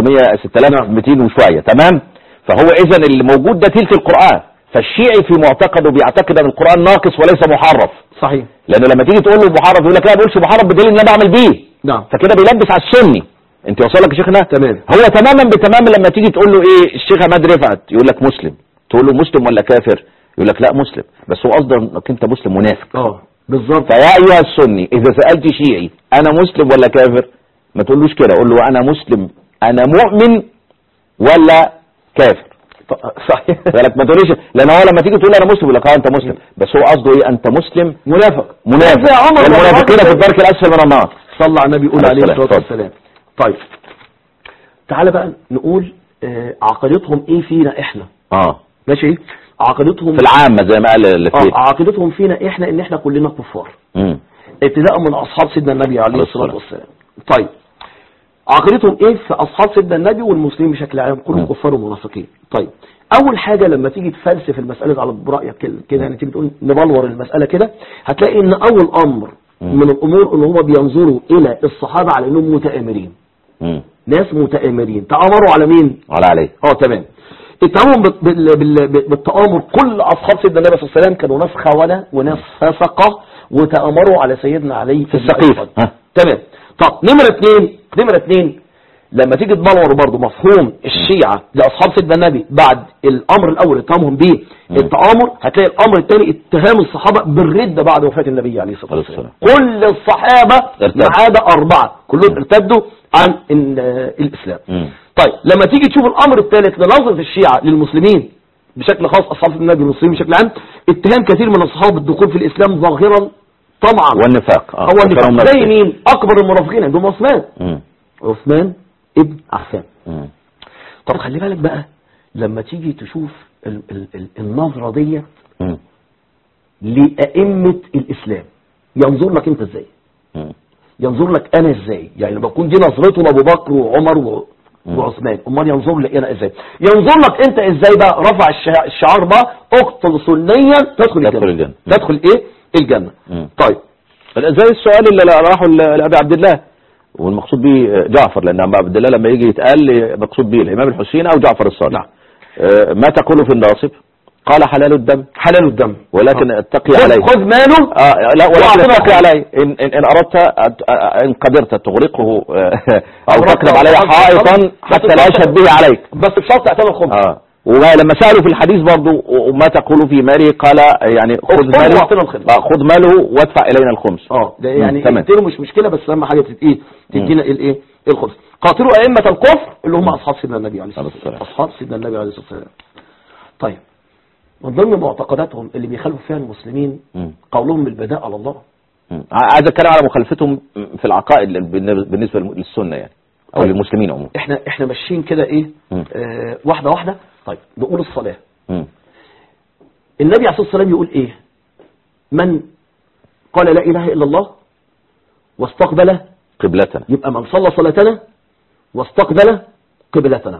6200 وشوية. تمام. فهو اذا اللي موجود ده تلت القرآن، فالشيعي في معتقده بيعتقد ان القرآن ناقص وليس محرف. صحيح. لانه لما تيجي تقول له محرف يقول لك لا ما بقولش محرف بدليل ان انا بعمل بيه. نعم. فكده بيلبس على السني. انت وصلك يا شيخنا؟ تمام. هو تماما بتمام لما تيجي تقول له ايه الشيخ عماد رفعت يقول لك مسلم، تقول له مسلم ولا كافر يقول لك لا مسلم، بس هو قصده انك انت مسلم منافق. بالظبط. فيا ايها السني اذا سالت شيعي انا مسلم ولا كافر ما تقولوش كده، قول له انا مسلم، انا مؤمن ولا كافر. صحيح. بالك ما تقوليش، لان هو لما تيجي تقول له انا مسلم يقول لك انت مسلم، بس هو قصده ايه؟ انت مسلم منافق. المنافقين في الدرك الاسفل من النار. صلى على النبي يقول عليه الصلاه والسلام. طيب تعالى بقى نقول عقيدتهم ايه فينا احنا. ماشي. عقيدتهم في العامة زي ما قال الاثنين. عقيدتهم فينا احنا ان احنا كلنا كفار ابتداء من اصحاب سيدنا النبي عليه الصلاه والسلام. طيب عقيدتهم ايه في اصحاب سيدنا النبي والمسلمين بشكل عام؟ كلهم كفار ومنافقين. طيب اول حاجه لما تيجي تفلسف المساله على برايك كده يعني تيجي تقول نبلور المساله كده، هتلاقي ان اول امر من الامور ان هم بينظروا الى الصحابه على انهم متآمرين. ناس متآمرين. تآمروا على مين؟ على علي. تمام. التآمر بالتآمر كل اصحاب سيدنا النبي صلى الله عليه وسلم كانوا ناس خونه وناس فسقه وتآمروا على سيدنا علي في السقيفه. تمام. طب نمرة اتنين لما تيجي تبلور برضو مفهوم الشيعة لأصحاب سيدنا النبي بعد الأمر الأول اتهمهم به التآمر، هتلاقي الأمر الثاني اتهام الصحابة بالردة بعد وفاة النبي عليه الصلاة والسلام. كل الصحابة ما عدا 4 كلهم ارتدوا عن الإسلام. طيب لما تيجي تشوف الأمر الثالث لنظرة الشيعة للمسلمين بشكل خاص أصحاب سيدنا النبي والمسلمين بشكل عام، اتهام كثير من الصحابة بالدخول في الإسلام ظاهرا طمعا والنفاق. هو النفاق. زي مين؟ أكبر المنافقين عندهم عثمان ابن عفان. طب خلي بالك بقى لما تيجي تشوف النظرة دي لأئمة الإسلام ينظر لك انت ازاي؟ ينظر لك انا ازاي؟ يعني لما تكون دي نظرته لأبو بكر وعمر وعثمان، امال ينظر لي انا ازاي؟ ينظر لك انت ازاي بقى؟ رفع الشعار بقى اقتل سنيا تدخل الجنة. تدخل ايه؟ الجنة. طيب زي السؤال اللي راحوا لأبي عبد الله والمقصود به جعفر، لأن أبي عبد الله لما يجي يتقال مقصود به الإمام الحسين أو جعفر الصادق. ما تقول في الناصب؟ قال حلال الدم. حلال الدم ولكن اتقي عليه. خذ ماله. لا ولكن اتقي عليه إن أردت إن قدرت تغرقه أو تقلب عليه حائطا حتى لا يشهد به عليك، بس بشرط اعتبر الخمس. ولما سألوا في الحديث برضو وما تقول في ماله قال يعني خذ ماله وادفع إلينا الخمس. ده يعني تقتله مش مشكلة، بس اهم حاجة تدينا الايه الخمس. قاتلوا أئمة الكفر اللي هم أصحاب سيدنا النبي عليه الصلاة والسلام. أصحاب سيدنا النبي عليه الصلاة والسلام. طيب من ضمن معتقداتهم اللي بيخالفوا فيها المسلمين قولهم بالبداء على الله. عايز اتكلم على مخالفتهم في العقائد بالنسبة للسنة يعني او للمسلمين عموما. احنا ماشيين كده ايه واحدة واحدة. طيب نقول الصلاة. النبي عليه الصلاة والسلام يقول ايه؟ من قال لا اله الا الله واستقبل قبلتنا. يبقى من صلى صلاتنا واستقبل قبلتنا.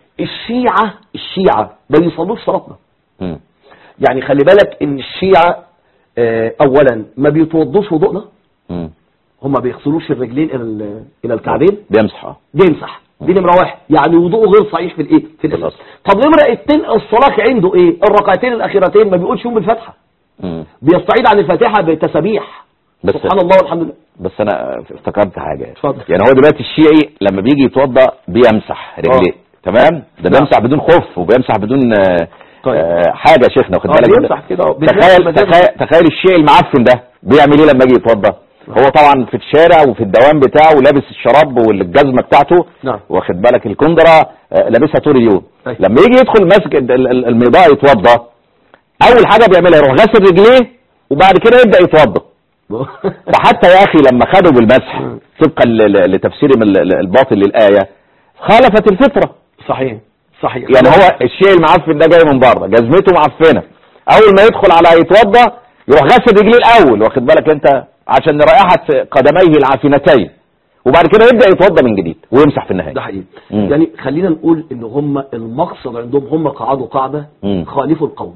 الشيعة ما بيصلوش صلاتنا. يعني خلي بالك ان الشيعة اولا ما بيتوضوش وضوءنا، هم ما بيغسلوش الرجلين الى الكعبين، بيمسح دي نمرة واحد، يعني وضوءه غير صحيح في الايه في الاساس. طب نمرة اتنين الصلاة عنده ايه؟ الركعتين الاخيرتين ما بيقولش يوم بالفاتحة، بيستعيد عن الفاتحة بالتسابيح سبحان الله والحمد لله. بس انا افتكرت حاجة. اتفضل. يعني هو دلوقتي الشيعي لما بيجي يتوضا بيمسح رجليه، تمام؟ ده بيمسح بدون خوف وبيمسح بدون حاجة يا شيخنا، واخد بالك؟ بيمسح كده. تخيل الشيعي المعفن ده بيعمل ايه لما يجي يتوضا؟ هو طبعا في الشارع وفي الدوام بتاعه ولابس الشراب والجزمه بتاعته، واخد بالك الكندره لابسها طول اليوم. لما يجي يدخل مسجد الميضاء يتوضا، اول حاجه بيعملها يروح غسل رجليه وبعد كده يبدا يتوضا. فحتى يا اخي لما خدوا بالمسح طبقا لتفسير الباطل للايه خالفت الفطره. صحيح. يعني هو الشيء المعفن ده جاي من بره جزمته معفنه، اول ما يدخل على يتوضا يروح غسل رجليه الاول، واخد بالك انت، عشان رائحة قدميه العافنتين، وبعد كده يبدأ يتوضا من جديد ويمسح في النهاية. ده حقيقي. يعني خلينا نقول ان هم المقصد عندهم هم قعدوا قاعدة خالفوا القوم.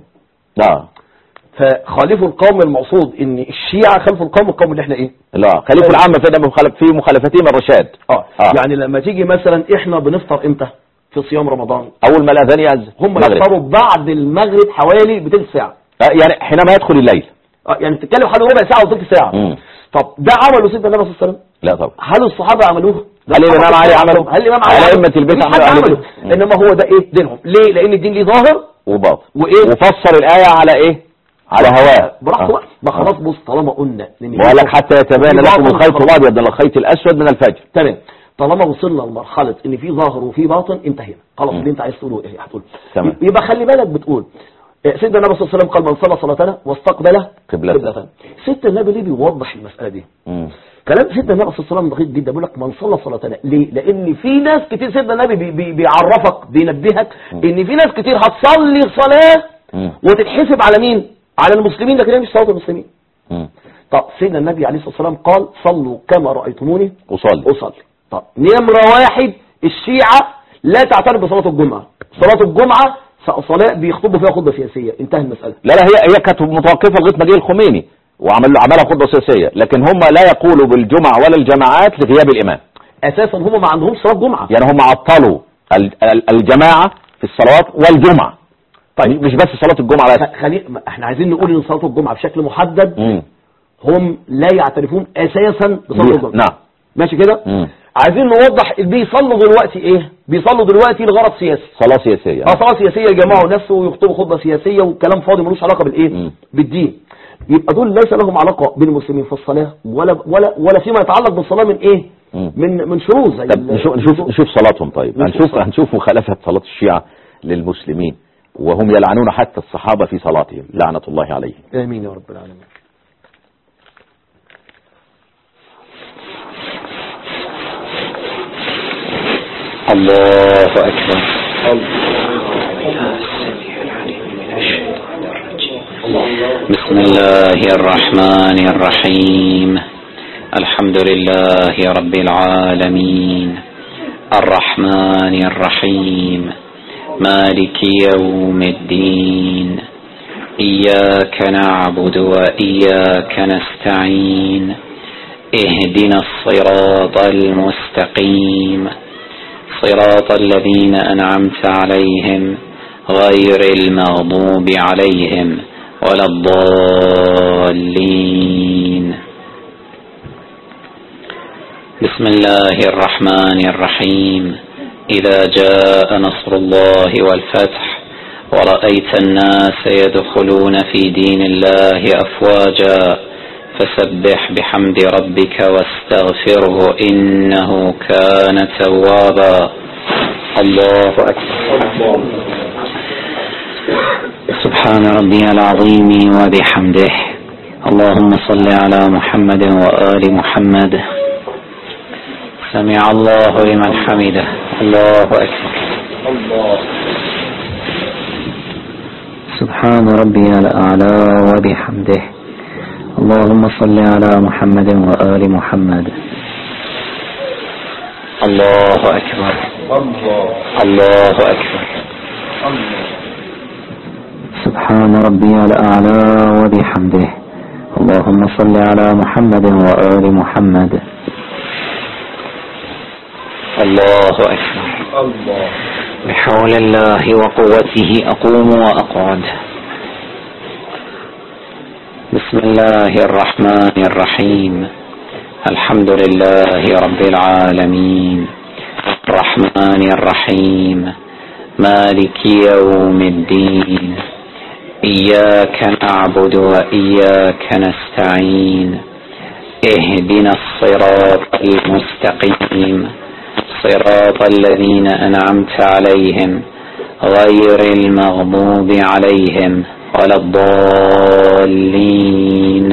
فخالفوا القوم المقصود ان الشيعة خلفوا القوم اللي احنا ايه؟ لا خليفوا العامة في مخالفتهم الرشاد. يعني لما تيجي مثلا احنا بنفطر امتى في صيام رمضان؟ اول ما الاذان يأذن. هم يفطروا بعد المغرب حوالي بثلث ساعة. يعني حينما يدخل الليل. يعني بتتكلم حوالي ربع ساعة وثلث ساعة. طب ده عمله سيدنا النبي صلى الله عليه وسلم؟ لا طبعا. هل الصحابة عملوه؟ هل الإمام علي عمله؟ هل الإمام علي أئمة البيت عمله؟ إنما هو ده إيه دينهم. ليه؟ لأن الدين ليه ظاهر وباطن، وإيه؟ وفسر الآية على إيه؟ على هواه. براحته بقى. ما خلاص بص طالما قلنا بقول لك حتى يتبين لكم الخيط الأبيض من الخيط الأسود من الفجر. تمام. طالما وصلنا لمرحلة إن في ظاهر وفي باطن انتهينا. خلاص اللي أنت عايز تقوله إيه هتقول. يبقى خلي بالك بتقول سيدنا النبي صلى الله عليه وسلم قال من صلى صلاتنا واستقبل قبلتنا. سيدنا النبي ليه بيوضح المسألة دي؟ كلام سيدنا النبي صلى الله عليه وسلم دقيق جدا، بيقول لك من صلى صلاتنا. ليه؟ لأن في ناس كتير سيدنا النبي بيعرفك بينبهك إن في ناس كتير هتصلي صلاة وتتحسب على مين؟ على المسلمين، لكن هي مش صلاة المسلمين. طب سيدنا النبي عليه الصلاة والسلام قال صلوا كما رأيتموني أصلي. طب نمرة واحد الشيعة لا تعترف بصلاة الجمعة. صلاة الجمعة صلاة بيخطبوا فيها خطبة سياسية، انتهى المسألة. لا هي كانت متوقفة لغاية ما جه الخميني وعملها خطبة سياسية، لكن هم لا يقولوا بالجمعة ولا الجماعات لغياب الإمام. أساسا هم ما عندهمش صلاة جمعة، يعني هم عطلوا الجماعة في الصلوات والجمعة. طيب مش بس صلاة الجمعة بس. احنا عايزين نقول ان صلاة الجمعة بشكل محدد هم لا يعترفون أساسا بصلاة الجمعة. نعم ماشي كده. عايزين نوضح بيصلوا دلوقتي ايه؟ بيصلوا دلوقتي لغرض سياسي، صلاة سياسية. صلاة سياسية يجمعوا ناس ويخطبوا خطبة سياسية وكلام فاضي ملوش علاقة بالايه؟ بالدين. يبقى دول ليس لهم علاقة بالمسلمين في الصلاة ولا فيما يتعلق بالصلاة من ايه؟ من شروط زي نشوف صلاتهم. طيب هنشوف مخالفة صلاة الشيعة للمسلمين وهم يلعنون حتى الصحابة في صلاتهم لعنة الله عليهم. آمين يا رب العالمين. الله أكبر. بسم الله الرحمن الرحيم. الحمد لله رب العالمين الرحمن الرحيم مالك يوم الدين إياك نعبد وإياك نستعين اهدنا الصراط المستقيم صراط الذين أنعمت عليهم غير المغضوب عليهم ولا الضالين. بسم الله الرحمن الرحيم. إذا جاء نصر الله والفتح ورأيت الناس يدخلون في دين الله أفواجا فسبح بحمد ربك واستغفره إنه كان توابا. الله أكبر. سبحان ربي العظيم وبحمده. اللهم صل على محمد وآل محمد. سمع الله لمن حمده. الله أكبر. الله. سبحان ربي الأعلى وبحمده. اللهم صل على محمد وآل محمد. الله أكبر الله أكبر سبحان ربي الأعلى وبحمده. اللهم صل على محمد وآل محمد. الله أكبر بحول الله وقوته أقوم وأقعد. بسم الله الرحمن الرحيم. الحمد لله رب العالمين الرحمن الرحيم مالك يوم الدين. إياك نعبد وإياك نستعين. اهدنا الصراط المستقيم صراط الذين أنعمت عليهم غير المغضوب عليهم ولا الضالين.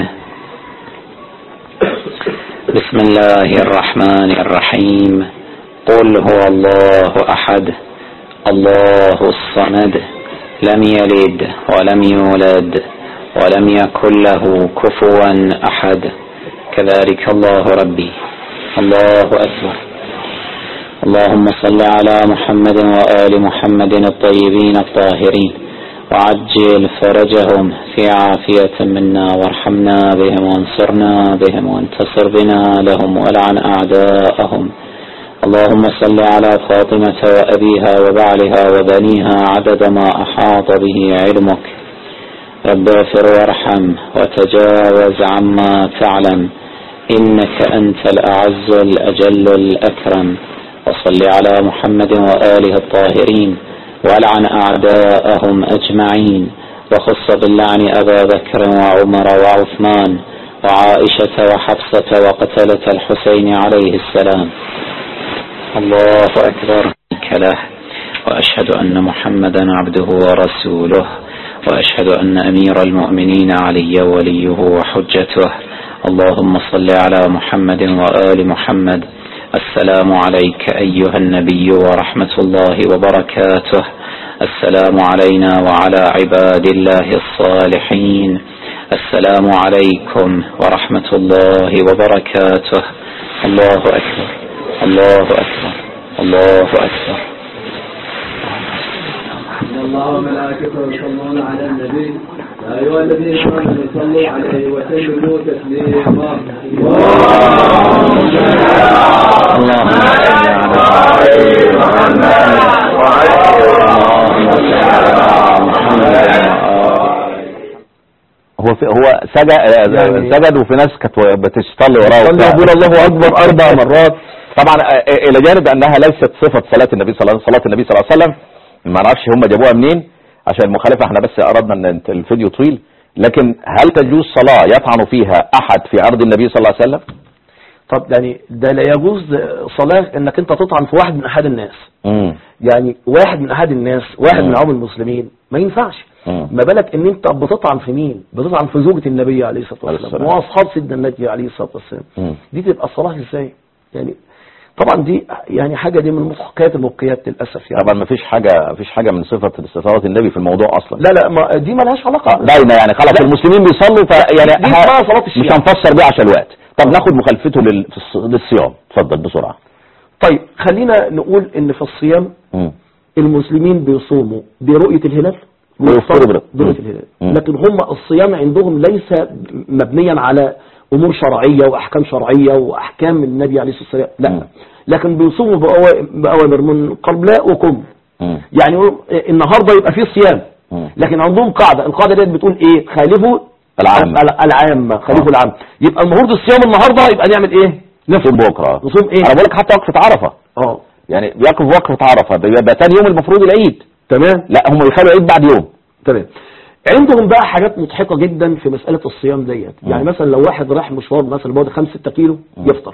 بسم الله الرحمن الرحيم. قل هو الله أحد الله الصمد لم يلد ولم يولد ولم يكن له كفوا أحد. كذلك الله ربي. الله أكبر. اللهم صل على محمد وآل محمد الطيبين الطاهرين وعجل فرجهم في عافية منا وارحمنا بهم وانصرنا بهم وانتصر بنا لهم والعن أعداءهم. اللهم صل على فاطمة وأبيها وبعلها وبنيها عدد ما أحاط به علمك. رب اغفر وارحم وتجاوز عما تعلم إنك أنت الأعز الأجل الأكرم. وصل على محمد وآله الطاهرين والعن أعداءهم أجمعين وخص باللعن أبا بكر وعمر وعثمان وعائشة وحفصة وقتلة الحسين عليه السلام. الله أكبر له. وأشهد أن محمدا عبده ورسوله وأشهد أن أمير المؤمنين علي وليه وحجته. اللهم صل على محمد وآل محمد. السلام عليك أيها النبي ورحمة الله وبركاته. السلام علينا وعلى عباد الله الصالحين. السلام عليكم ورحمة الله وبركاته. الله أكبر الله أكبر الله أكبر. الله وملائكته يصلون على النبي يا أيها الذين آمنوا صلوا عليه وسلموا تسليما. هو سجد وفي ناس كانت بتصلي وراه يقول الله أكبر 4 مرات. طبعا الى جانب انها ليست صفة صلاة النبي صلى الله عليه وسلم. ما نعرفش هم جابوها منين عشان المخالفة. احنا بس اردنا ان الفيديو طويل. لكن هل تجوز صلاة يطعن فيها احد في عرض النبي صلى الله عليه وسلم؟ طب يعني ده لا يجوز صلاة انك انت تطعن في واحد من احد الناس. يعني واحد من احد الناس، واحد من عوام المسلمين، ما ينفعش. ما بالك ان انت بتطعن في مين؟ بتطعن في زوجة النبي عليه الصلاة والسلام واصحاب سيدنا النبي عليه الصلاة والسلام. دي تبقى الصلاة ازاي؟ يعني طبعا دي يعني حاجة دي من حكايات المبكيات للأسف. يعني طبعا ما فيش حاجة من صفة صلاة النبي في الموضوع أصلا. لا دي ما لهاش علاقة. باينة يعني خلاص المسلمين بيصلوا يعني دي صلاة الشيعة. مش هنفسر بيه عشان الوقت. طب ناخد مخالفته للصيام. اتفضل بسرعة. طيب خلينا نقول ان في الصيام المسلمين بيصوموا برؤية الهلال ويفطروا برؤية الهلال. لكن هم الصيام عندهم ليس مبنيا على امور شرعية واحكام شرعية واحكام النبي عليه الصلاة والسلام. لا لكن بيصوموا بأوامر من قبلاء وكم. يعني النهاردة يبقى فيه صيام لكن عندهم قاعدة. القاعدة ديت بتقول ايه؟ خالفوا العامة. خالفوا العامة. يبقى المفروض الصيام النهاردة يبقى نعمل ايه؟ نصوم بكرة. نصوم ايه؟ انا بقولك حتى وقفة عرفة. يعني بيقف وقفة عرفة بيبقى تاني يوم المفروض العيد. تمام. لا هم يخلوا عيد بعد يوم. تمام. عندهم بقى حاجات مضحكة جدا في مسألة الصيام ديت. يعني مثلا لو واحد راح مشوار مثلا بعد 5-6 كيلو يفطر.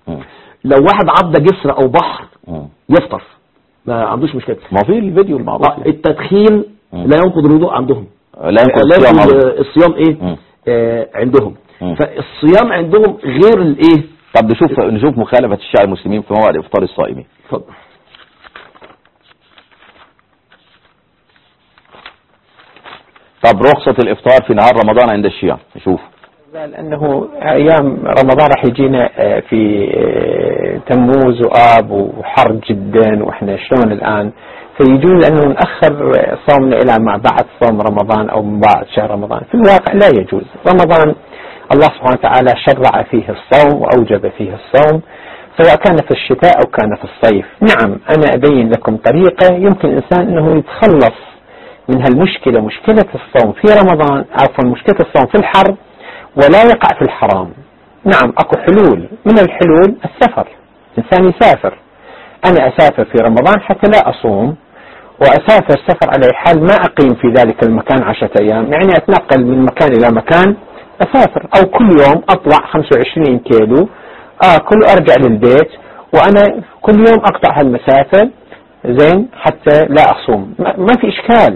لو واحد عدى جسر او بحر يفطر ما عندوش مشكلة. ما في الفيديو المعروف. التدخين لا ينقض الوضوء عندهم. لا ينقض الصيام ايه عندهم. فالصيام عندهم غير الايه. طب نشوف مخالفة الشيعة المسلمين في موعد افطار الصائمين. اتفضل. طب رخصة الافطار في نهار رمضان عند الشيعة نشوف. لأنه أيام رمضان راح يجينا في تموز وآب وحر جدا، وإحنا شلون الآن، فيجوز أنه نأخر صومنا إلى ما بعد صوم رمضان أو من بعد شهر رمضان. في الواقع لا يجوز. رمضان الله سبحانه وتعالى شرع فيه الصوم وأوجب فيه الصوم، سواء كان في الشتاء أو كان في الصيف. نعم أنا أبين لكم طريقة يمكن الإنسان أنه يتخلص من هالمشكلة، مشكلة الصوم في رمضان، عفوا مشكلة الصوم في الحر، ولا يقع في الحرام. نعم أكو حلول، من الحلول السفر. الإنسان يسافر. أنا أسافر في رمضان حتى لا أصوم، وأسافر سفر على حال ما أقيم في ذلك المكان 10 أيام، يعني أتنقل من مكان إلى مكان، أسافر. أو كل يوم أطلع 25 كيلو آكل وأرجع للبيت، وأنا كل يوم أقطع هالمسافة زين حتى لا أصوم. ما في إشكال.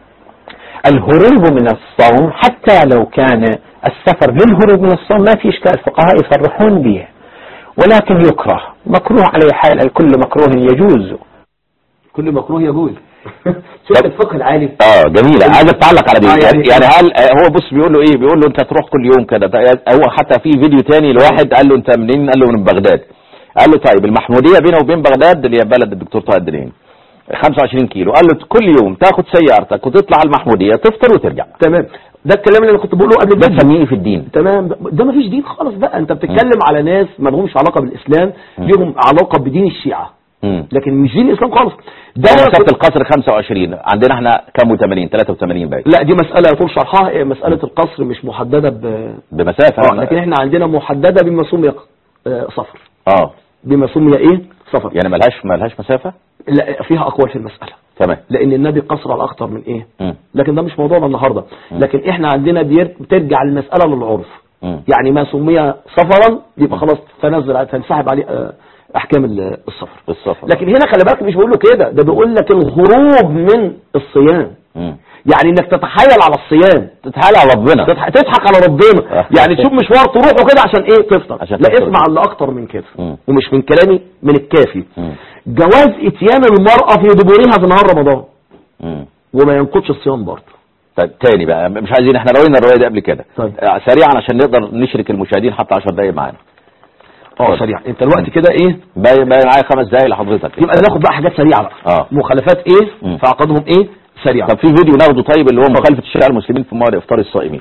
الهروب من الصوم حتى لو كان السفر للهروب من الصوم ما في إشكال، الفقهاء يصرحون به، ولكن يكره، مكروه على حال. الكل مكروه يجوز. كل مكروه يجوز. شوف الفقه العالي. جميلة. عايز اتعلق على دي. يعني هل هو بص بيقول له ايه؟ بيقول له انت تروح كل يوم كده. هو حتى في فيديو تاني لواحد قال له انت منين؟ قال له من بغداد. قال له طيب المحمودية بينه وبين بغداد اللي هي بلد الدكتور طه الدين 25 كيلو. قال له كل يوم تاخد سيارتك وتطلع على المحمودية تفطر وترجع. تمام. ده الكلام اللي انا كنت بقوله قبل ده تسميه في الدين. تمام. ده ما فيش دين خالص بقى. انت بتتكلم على ناس ما لهمش علاقة بالاسلام، ليهم علاقة بدين الشيعة، لكن مش دين الاسلام خالص. ده مسافة القصر 25 عندنا احنا كام؟ 80 83 باين. لا دي مسألة يطول شرحها. مسألة القصر مش محددة بمسافة. لكن احنا عندنا محددة بما سمي سفر. بما سمي ايه؟ سفر. يعني ملهاش مسافة؟ لا فيها اقوال في المسألة. تمام. لان النبي قصر على اكتر من ايه. لكن ده مش موضوعنا النهاردة. لكن احنا عندنا بترجع المسألة للعرف. يعني ما سمي سفرا يبقى خلاص تنسحب عليه احكام السفر. لكن هنا خلي بالك مش بيقول له كده، ده بيقول لك الهروب من الصيام. يعني انك تتحايل على الصيام، تتحايل على ربنا، تضحك على ربنا. يعني تشوف مشوار تروحه كده عشان ايه؟ تفطر. لا اسمع اللي اكتر من كده. ومش من كلامي، من الكافي. جواز اتيان المرأة في دبورها في نهار رمضان وما ينقضش الصيام برضه. طيب تاني بقى، مش عايزين، احنا روينا الرواية دي قبل كده. طيب. سريعا عشان نقدر نشرك المشاهدين حتى 10 دقايق معانا. سريع. انت الوقت كده ايه؟ باقي معايا 5 دقايق لحضرتك. يبقى ناخد بقى حاجات سريعه بقى. مخالفات ايه في عقدهم ايه سريعه. طب في فيديو ناخده طيب اللي هو مخالفه الشريعه المسلمين في موعد افطار الصائمين.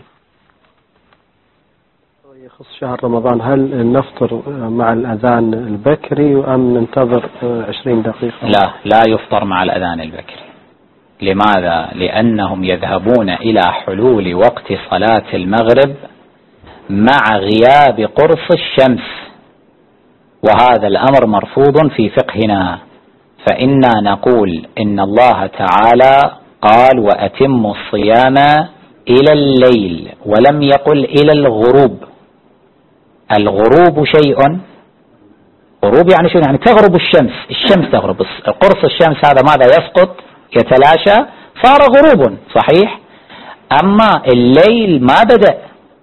يخص شهر رمضان، هل نفطر مع الاذان البكري ام ننتظر 20 دقيقه؟ لا يفطر مع الاذان البكري. لماذا؟ لانهم يذهبون الى حلول وقت صلاه المغرب مع غياب قرص الشمس، وهذا الأمر مرفوض في فقهنا. فإنا نقول إن الله تعالى قال وأتموا الصيام إلى الليل، ولم يقل إلى الغروب. الغروب شيء، غروب يعني شيء، يعني تغرب الشمس تغرب، قرص الشمس هذا ماذا يسقط يتلاشى صار غروب صحيح. أما الليل ما بدأ.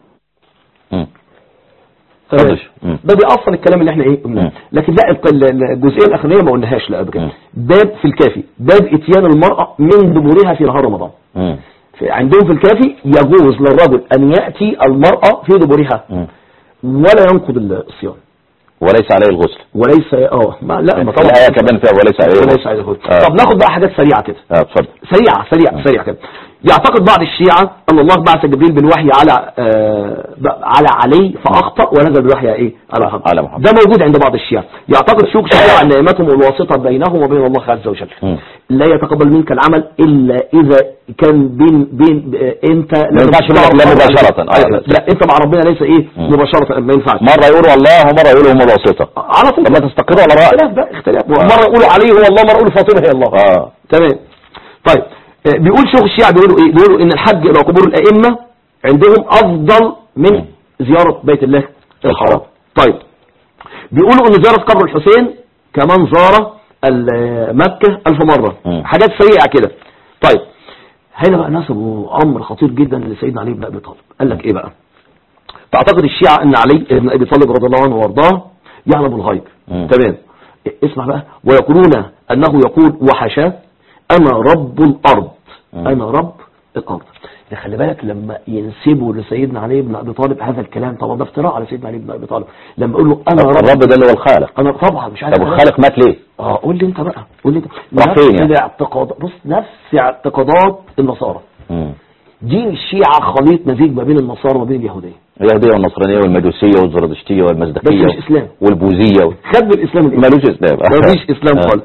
ده بيأصل الكلام اللي احنا ايه قلناه. لكن لا الجزئيه الاخرانيه ما قلناهاش. لا ابدا. باب في الكافي، باب اتيان المرأة من دبورها في نهار رمضان. عندهم في الكافي يجوز للرجل ان يأتي المرأة في دبورها ولا ينقض الصيام، وليس عليه الغسل، وليس لا ما طبعا الآية كمان فيها وليس عليه الغسل. طب ناخد بقى حاجات سريعه كده. اتفضل. سريعه كده. يعتقد بعض الشيعة أن الله بعث جبريل بالوحي على علي فأخطأ ونزل بالوحي ايه على محمد. ده موجود عند بعض الشيعة. يعتقد شيوخ الشيعة أن أئمتهم الواسطة بينهم وبين الله عز وجل. لا يتقبل منك العمل إلا إذا كان بين أنت ما ينفعش منك لا مباشرة. لا أنت مع ربنا ليس إيه مباشرة، ما ينفعش. مرة يقولوا الله ومرة يقولوا هم واسطة على طول. لما تستقروا على رأي اختلاف. مرة يقولوا علي هو الله، مرة يقولوا فاطمة هي الله. تمام. طيب بيقول شيوخ الشيعة بيقولوا ايه؟ بيقولوا ان الحج الى قبور الائمة عندهم افضل من زيارة بيت الله الحرام. طيب بيقولوا ان زيارة قبر الحسين كمان زار مكة 1000 مرة. حاجات سريعة كده. طيب هنا بقى نسبوا امر خطير جدا لسيدنا علي بن ابي طالب. قال لك ايه بقى؟ تعتقد الشيعة ان علي بن ابي طالب رضي الله عنه وارضاه يعلم الغيب. تمام. اسمع بقى. ويقولون انه يقول وحشاه انا رب الارض. انا رب الارض. خلي بالك لما ينسبوا لسيدنا علي بن ابي طالب هذا الكلام، طبعا ده افتراء على سيدنا علي بن ابي طالب. لما اقول له انا الرب ده اللي هو الخالق، انا طبعا مش عارف. طب الخالق مات ليه؟ قول لي انت بقى، قول لي انت. راح فين يعني؟ بص، نفس اعتقادات النصارى. دين الشيعة خليط مزيج ما بين النصارى وما بين اليهودية والنصرانية والمجوسية والزرادشتية والمزدقية، بس مش اسلام، والبوذية خد بالاسلام مالوش اسلام، مفيش اسلام خالص.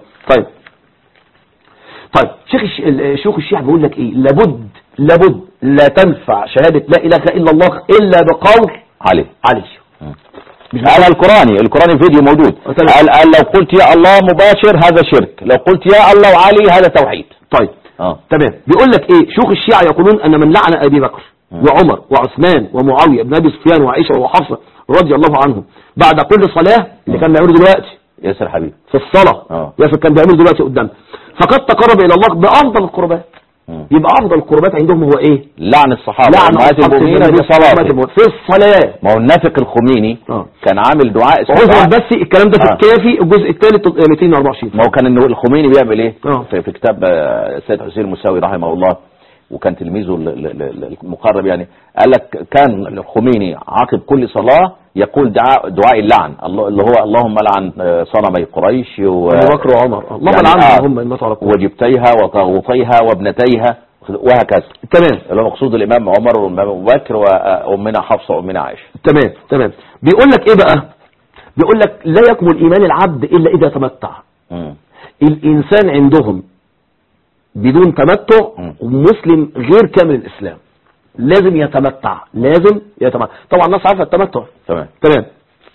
طيب شيوخ الشيعة بيقول لك ايه؟ لابد لا تنفع شهادة لا اله الا الله الا بقول علي. على القراني فيديو موجود، قال لو قلت يا الله مباشر هذا شرك، لو قلت يا الله وعلي هذا توحيد. طيب تمام. بيقول لك ايه؟ شيوخ الشيعة يقولون ان من لعن ابي بكر وعمر وعثمان ومعاوية بن ابي سفيان وعائشة وحفصة رضي الله عنهم بعد كل صلاة، اللي كان بيعمله دلوقتي ياسر حبيب في الصلاة، ياسر كان بيعمله دلوقتي قدام، فقد تقرب الى الله بافضل القربات. يبقى افضل القربات عندهم هو ايه؟ لعن الصحابه، لعن المؤمنين في الصلاه. ما هو النافق الخميني كان عامل دعاء اسمه بس الكلام ده في الكافي الجزء الثالث 224. ما هو كان الخميني بيعمل ايه في كتاب السيد حسين المساوي رحمه الله، وكان تلميذه المقرب يعني، قال لك كان الخميني عقب كل صلاه يقول دعاء اللعن، اللي هو اللهم لعن صنمي قريش ابو بكر وعمر، اللهم لعنهم هم وجبتيها وطاغوتيها وابنتيها وهكذا. تمام. اللي هو مقصود الامام عمر والامام ابو بكر وامنا حفصه وامنا عائشه. تمام. بيقول لك ايه بقى؟ بيقول لك لا يكمل ايمان العبد الا اذا تمتع. الانسان عندهم بدون تمتع ومسلم غير كامل الاسلام، لازم يتمتع. طبعا الناس عارفه التمتع. تمام.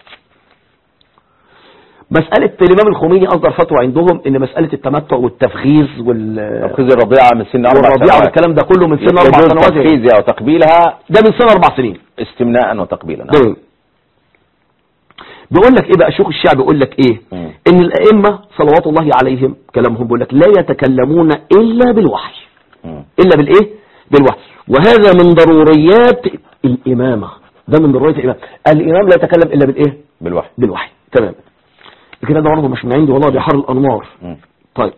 مسألة الإمام الخميني أصدر فتوى عندهم إن مسألة التمتع والتفخيز تفخيز الرضيعة من سن 4 سنوات، والكلام ده كله من سن 4 سنوات، تفخيزها وتقبيلها ده من سن 4 سنين استمناء وتقبيلا. بيقول لك ايه بقى شيوخ الشيعة؟ بيقول لك ايه؟ ان الائمة صلوات الله عليهم كلامهم بيقول لك لا يتكلمون الا بالوحي. الا بالايه؟ بالوحي. وهذا من ضروريات الامامة، ده من ضروريات الامامة. الامام لا يتكلم الا بالايه؟ بالوحي. تمام. الكلام ده برضه مش من عندي والله، بحر الانوار. طيب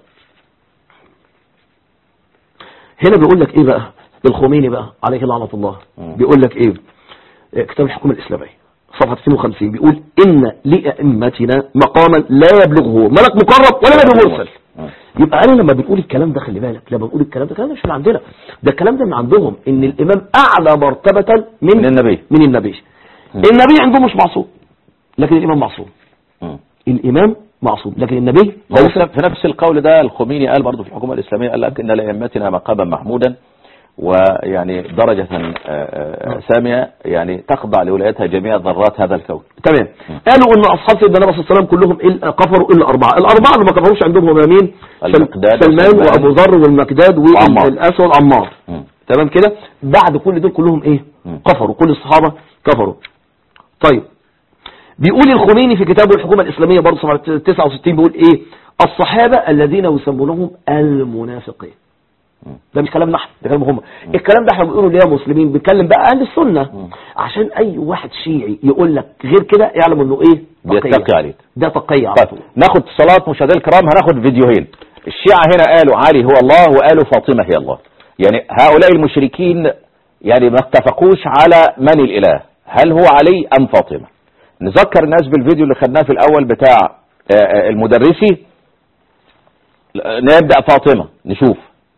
هنا بيقول لك ايه بقى الخميني بقى عليه لعنة الله؟ بيقول لك ايه؟ كتاب الحكومة الاسلامية صفحة 52 بيقول إن لأئمتنا مقاما لا يبلغه ملك مقرب ولا نبي مرسل. يبقى أنا لما بنقول الكلام ده، خلي بالك، لما بنقول الكلام ده مش من عندنا، ده الكلام ده من عندهم، إن الإمام أعلى مرتبة من النبي. النبي عندهم مش معصوم، لكن الإمام معصوم. الإمام معصوم لكن النبي في نفس القول ده الخميني قال برضه في الحكومة الإسلامية، قال لك إن لأئمتنا مقاما محمودا، ويعني درجة سامية يعني تخضع لولايتها جميع ذرات هذا الكون. تمام. قالوا ان اصحاب سيدنا النبي صلى الله عليه وسلم كلهم كفروا الا 4. الاربعه اللي ما كفروش عندهم هم مين؟ سلمان وابو ذر والمقداد والاسود عمار. تمام كده. بعد كل دول كلهم ايه؟ كفروا، كل الصحابه كفروا. طيب بيقول الخميني في كتابه الحكومة الإسلامية برضه صفحة 69 بيقول ايه؟ الصحابة الذين يسمونهم المنافقين. ده مش كلامنا احنا، ده كلامهم هم. الكلام ده احنا بنقوله ليه يا مسلمين؟ بنتكلم بقى اهل السنه، عشان اي واحد شيعي يقول لك غير كده يعلم انه ايه؟ بيتقي عليك. ده تقي على طول. ناخد اتصالات مشاهدينا الكرام، هناخد فيديوهين. الشيعة هنا قالوا علي هو الله وقالوا فاطمة هي الله. يعني هؤلاء المشركين يعني ما اتفقوش على من الاله، هل هو علي ام فاطمة؟ نذكر الناس بالفيديو اللي خدناه في الاول بتاع المدرسي. نبدأ فاطمة نشوف.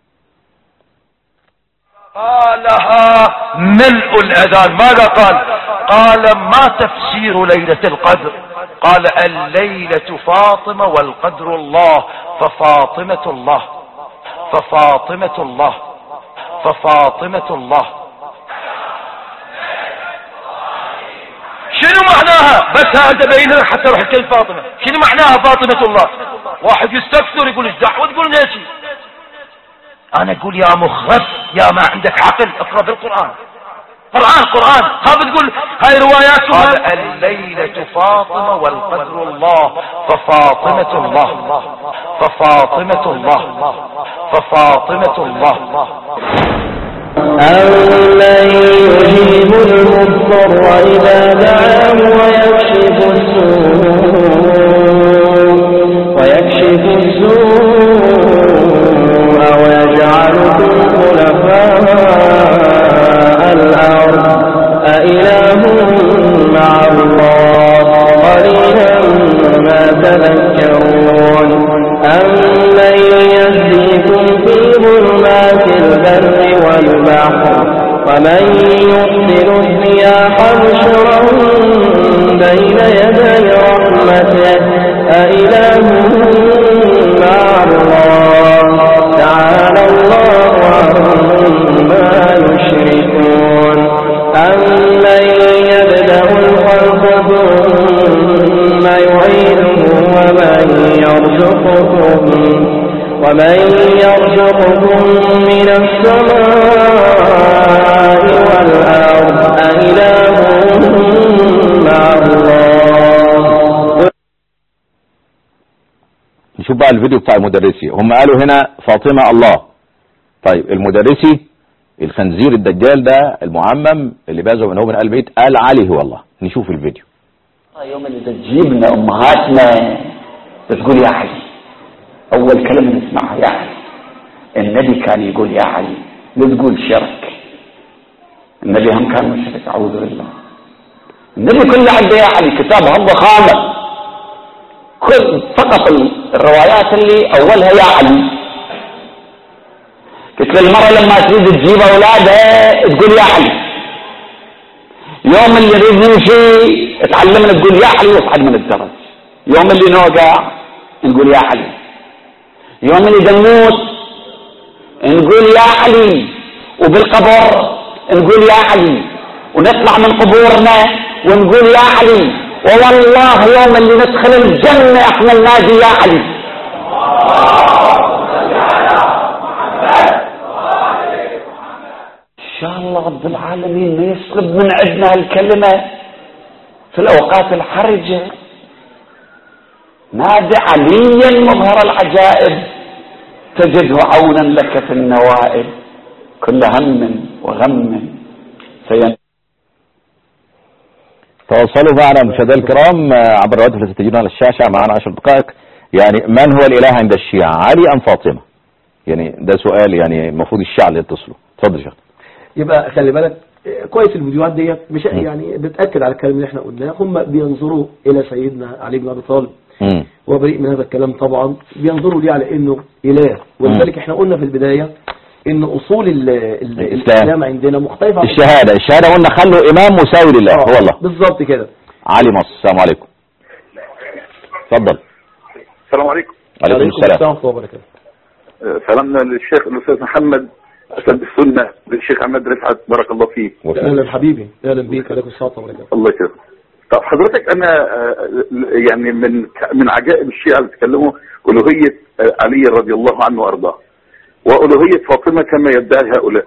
قالها ملء الأذان. ماذا قال؟ قال ما تفسير ليلة القدر؟ قال الليلة فاطمة والقدر الله، ففاطمة الله ففاطمة الله ففاطمة الله. شنو معناها؟ بس هذا بيننا حتى روح الكلمة فاطمة. شنو معناها فاطمة الله؟ واحد يستكثر يقول ايش دعوة تقول ليش؟ انا اقول يا مخرب، يا ما عندك عقل، اقرا بالقرآن. قرآن هذا تقول هاي روايات. قال الليلة فاطمة والقدر الله، ففاطمة الله ففاطمة الله ففاطمة الله. أَمَّن يُجِيبُ الْمُضْطَرَّ إِذَا دَعَاهُ وَيَكْشِفُ السُّوءَ وَيَجْعَلُكُمْ خُلَفَاءَ تذكرون أمن يهديكم في ظلمات البر والبحر ومن يرسل الرياح بشرا بين يدي رحمته أإله مع الله تعالى الله عما يشركون أمن يبدأ الخلق ثم يعيده ومن يرزقكم من السماء والأرض أإله مع الله. نشوف بقى الفيديو بتاع المدرسي. هم قالوا هنا فاطمة الله. طيب المدرسي الخنزير الدجال ده المعمم اللي بازوا ان هو من آل البيت قال علي هو الله. نشوف الفيديو. يوم اللي تجيبنا امهاتنا بتقول يا علي، اول كلمة نسمعها يا علي. النبي كان يقول يا علي، لا تقول شرك. النبي هم كان مشرك، اعوذ بالله. النبي كله عنده يا علي، كتابه هم ضخامة. كل فقط الروايات اللي اولها يا علي. قلت للمرأة لما تريد تجيب اولادها تقول يا علي. يوم اللي يريد يمشي تعلمنا تقول يا علي واصعد من الدرج. يوم اللي نوقع نقول يا علي. يوم اللي نموت نقول يا علي، وبالقبر نقول يا علي، ونطلع من قبورنا ونقول يا علي، ووالله يوم اللي ندخل الجنة احنا ننادي يا علي. ان شاء الله رب العالمين ما يسلب من عندنا الكلمة في الاوقات الحرجة. نادي عليا مظهر العجائب تجده عونا لك في النوائب، كل هم وغم تواصلوا معنا مشاهدينا الكرام عبر الراديو التي تجدون على الشاشة. معنا 10 دقائق. يعني من هو الإله عند الشيعة، علي أم فاطمة؟ يعني ده سؤال يعني المفروض الشيعة اللي يتصلوا. اتفضل يا شيخ. يبقى خلي بالك كويس الفيديوهات ديت مش يعني بتأكد على الكلام اللي احنا قلناه. هم بينظروا إلى سيدنا علي بن أبي طالب وبريء من هذا الكلام طبعا، بينظروا ليه على إنه إله. ولذلك احنا قلنا في البداية إن أصول الإسلام عندنا مختلفة. الشهادة قلنا خلوا إمام مساوي لله هو الله. بالظبط كده. علي مصر. السلام عليكم. اتفضل. السلام عليكم. وعليكم السلام ورحمة الله وبركاته. سلامنا للشيخ الأستاذ محمد أسد السنة، للشيخ عماد رفعت بارك الله فيه. أهلا حبيبي، أهلا بيك. عليكم السلام وبركاته. الله يكرمك. طب حضرتك أنا يعني من عجائب الشيعة اللي بيتكلموا ألوهية علي رضي الله عنه وأرضاه وألوهية فاطمة كما يدعي هؤلاء.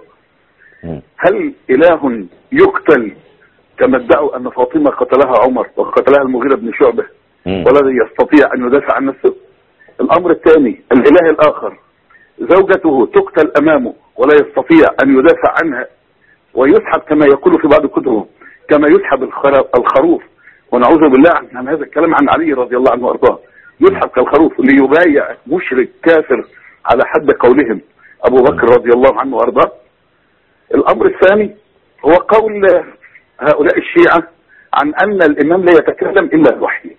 هل إله يقتل كما ادعوا أن فاطمة قتلها عمر وقتلها المغيرة بن شعبة والذي يستطيع أن يدافع عن نفسه؟ الأمر الثاني، الإله الآخر زوجته تقتل أمامه ولا يستطيع أن يدافع عنها ويسحب كما يقول في بعض كتبهم كما يسحب الخروف، ونعوذ بالله عن هذا الكلام عن علي رضي الله عنه وأرضاه، يسحب كالخروف ليبايع مشرك كافر على حد قولهم أبو بكر رضي الله عنه وأرضاه. الأمر الثاني هو قول هؤلاء الشيعة عن أن الإمام لا يتكلم إلا الوحي.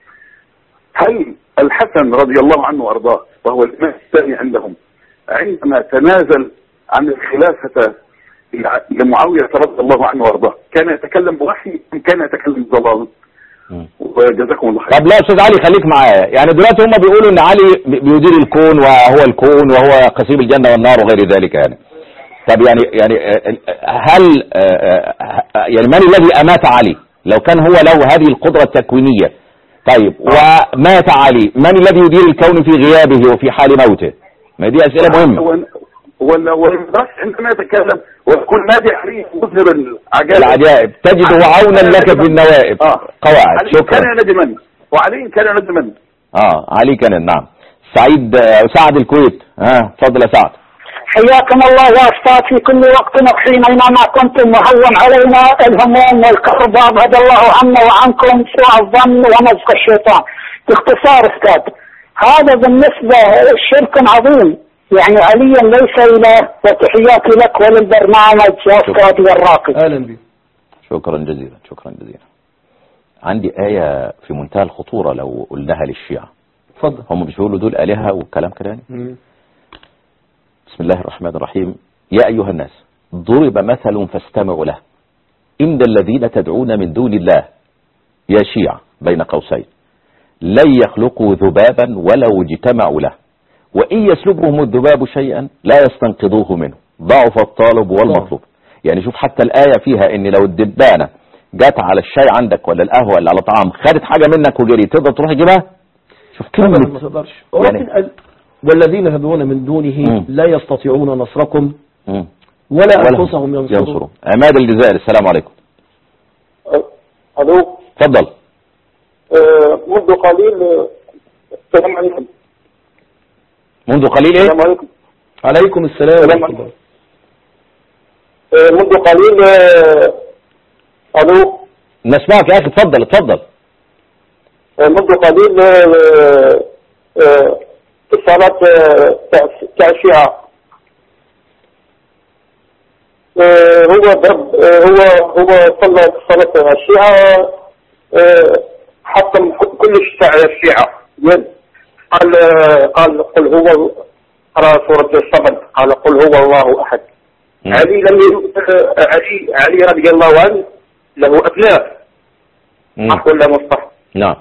هل الحسن رضي الله عنه وأرضاه وهو الإمام الثاني عندهم عندما تنازل عن الخلافة لمعاوية رضي الله عنه وأرضاه كان يتكلم بوحي أم كان يتكلم بضلال؟ وجزاكم الله خير. طب لا أستاذ علي خليك معايا. يعني دلوقتي هم بيقولوا إن علي بيدير الكون وهو الكون وهو قسيم الجنة والنار وغير ذلك. يعني طب يعني هل يعني من الذي أمات علي لو كان هو له هذه القدرة التكوينية؟ طيب ومات علي، من الذي يدير الكون في غيابه وفي حال موته؟ ما دي أسئلة مهمة. ولا عندما يتكلم ويكون نادي عليه مظهر العجائب تجده عونا لك في النوائب. قواعد. شكرا. كان ندما وعلي كان ندما. علي كان. نعم. سعد الكويت. تفضل يا سعد. حياكم الله يا أستاذ في كل وقت وحين أينما كنتم، مهون علينا الهموم والكرب أبعد الله عنا وعنكم سوء الظن ونزغ الشيطان. باختصار أستاذ، هذا بالنسبة شرك عظيم، يعني عليا ليس إله. وتحياتي لك وللبرنامج يا أستاذ والراقي. أهلا بك. شكرا جزيلا. شكرا جزيلا. عندي آية في منتهى الخطورة لو قلناها للشيعة. اتفضل. هم مش بيقولوا دول آلهة والكلام كده يعني. بسم الله الرحمن الرحيم. يا أيها الناس ضرب مثل فاستمعوا له إن الذين تدعون من دون الله يا شيعة بين قوسين لن يخلقوا ذبابا ولو اجتمعوا له وإن يسلبهم الذباب شيئا لا يستنقذوه منه ضعف الطالب والمطلوب. يعني شوف حتى الآية فيها إن لو الدبانة جت على الشاي عندك ولا القهوة ولا على طعام خدت حاجة منك وجري تقدر تروح تجيبها؟ شوف كلمة ما تقدرش. يعني والذين يدعون من دونه لا يستطيعون نصركم ولا أنفسهم ينصرون. عماد الجزائر السلام عليكم. الو تفضل. منذ قليل السلام عليكم. منذ قليل ايه؟ السلام عليكم. عليكم السلام ورحمة الله. منذ قليل الو نسمعك يا اخي. اتفضل اتفضل. منذ قليل اتصالات تاع الشيعة هو ضرب هو صلى صلاة الشيعة حطم كلش تاع الشيعة. قال قل هو قرأ سورة الصمد قال قل هو الله أحد. علي علي رضي الله عنه له أبناء ولا مصطفى. نعم.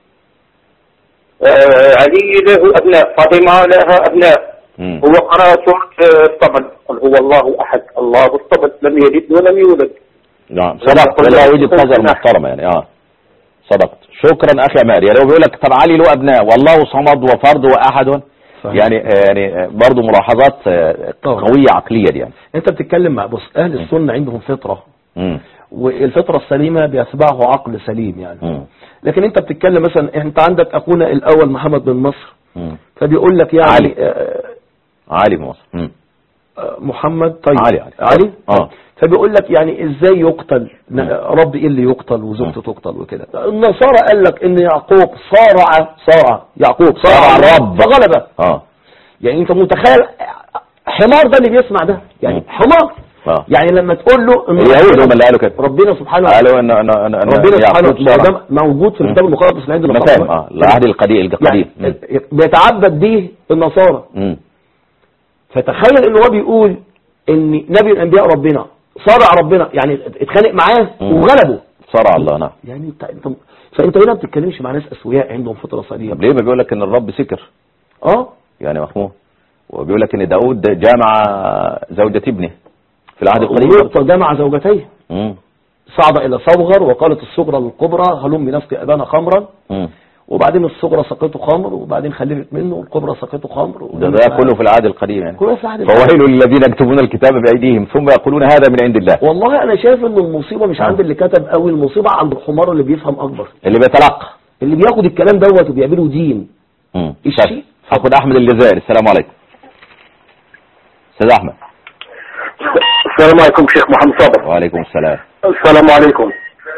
علي له أبناء فاطمة لها أبناء. هو قرأ سورة الصمد قل هو الله أحد الله الصمد لم يلد ولم يولد. نعم صدقت والله وجهة نظر محترمة يعني. صدقت. شكرا أخي عماد. يعني هو بيقول لك طب علي له أبناء والله صمد وفرد وأحد. يعني برضه ملاحظات قوية عقلية دي. يعني انت بتتكلم مع بص اهل السنة عندهم فطرة والفطرة السليمة بيتبعه عقل سليم يعني. لكن انت بتتكلم مثلا انت عندك اخونا الاول محمد بن مصر فبيقول لك يعني علي بن مصر محمد طيب علي فبيقول لك يعني ازاي يقتل رب ايه اللي يقتل وزوجته تقتل وكده. النصارى قال لك ان يعقوب يعقوب صارع الرب فغلبه. يعني انت متخيل حمار ده اللي بيسمع ده يعني حمار. يعني لما تقول له اليهود هم اللي قالوا كده. ربنا سبحانه وتعالى قالوا ان ربنا سبحانه وتعالى موجود في الكتاب المقدس اللي عند النصارى العهد القديم يعني بيتعبد به النصارى. فتخيل ان هو بيقول ان نبي الانبياء ربنا صارع ربنا يعني اتخانق معاه وغلبه. صارع الله. نعم. يعني فانت هنا ما بتتكلمش مع ناس اسوياء عندهم فطره سليمه. طب ليه بيقول لك ان الرب سكر؟ يعني محمود وبيقول لك ان داود جامع زوجة ابنه في العهد القديم. جامع زوجتيه. صعد الى صوغر وقالت الصغرى للكبرى هلم بنفسك ابانا خمرا. وبعدين الصغرى سقيته خمر وبعدين خلفت منه والكبرى سقيته خمر. ده كله في العهد القديم يعني. كله في العهد القديم. فويل للذين يكتبون الكتاب بأيديهم ثم يقولون هذا من عند الله. والله انا شايف ان المصيبة مش عند اللي كتب قوي المصيبة عند الحمار اللي بيفهم اكبر اللي بيتلقى اللي بياخد الكلام دوت وبيعمله دين. الشيء هاخد احمد الجزائري. السلام عليكم استاذ احمد. السلام عليكم شيخ محمد صابر. وعليكم السلام. السلام عليكم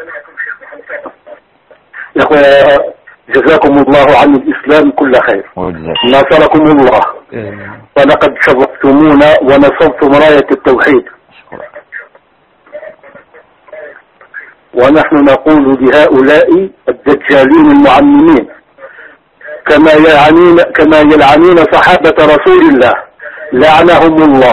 يا اخويا جزاكم الله عن الإسلام كل خير. ناصركم الله ولقد شرفتمونا ونصرتم راية التوحيد. ونحن نقول لهؤلاء الدجالين المعممين كما يلعنون صحابة رسول الله لعنهم الله.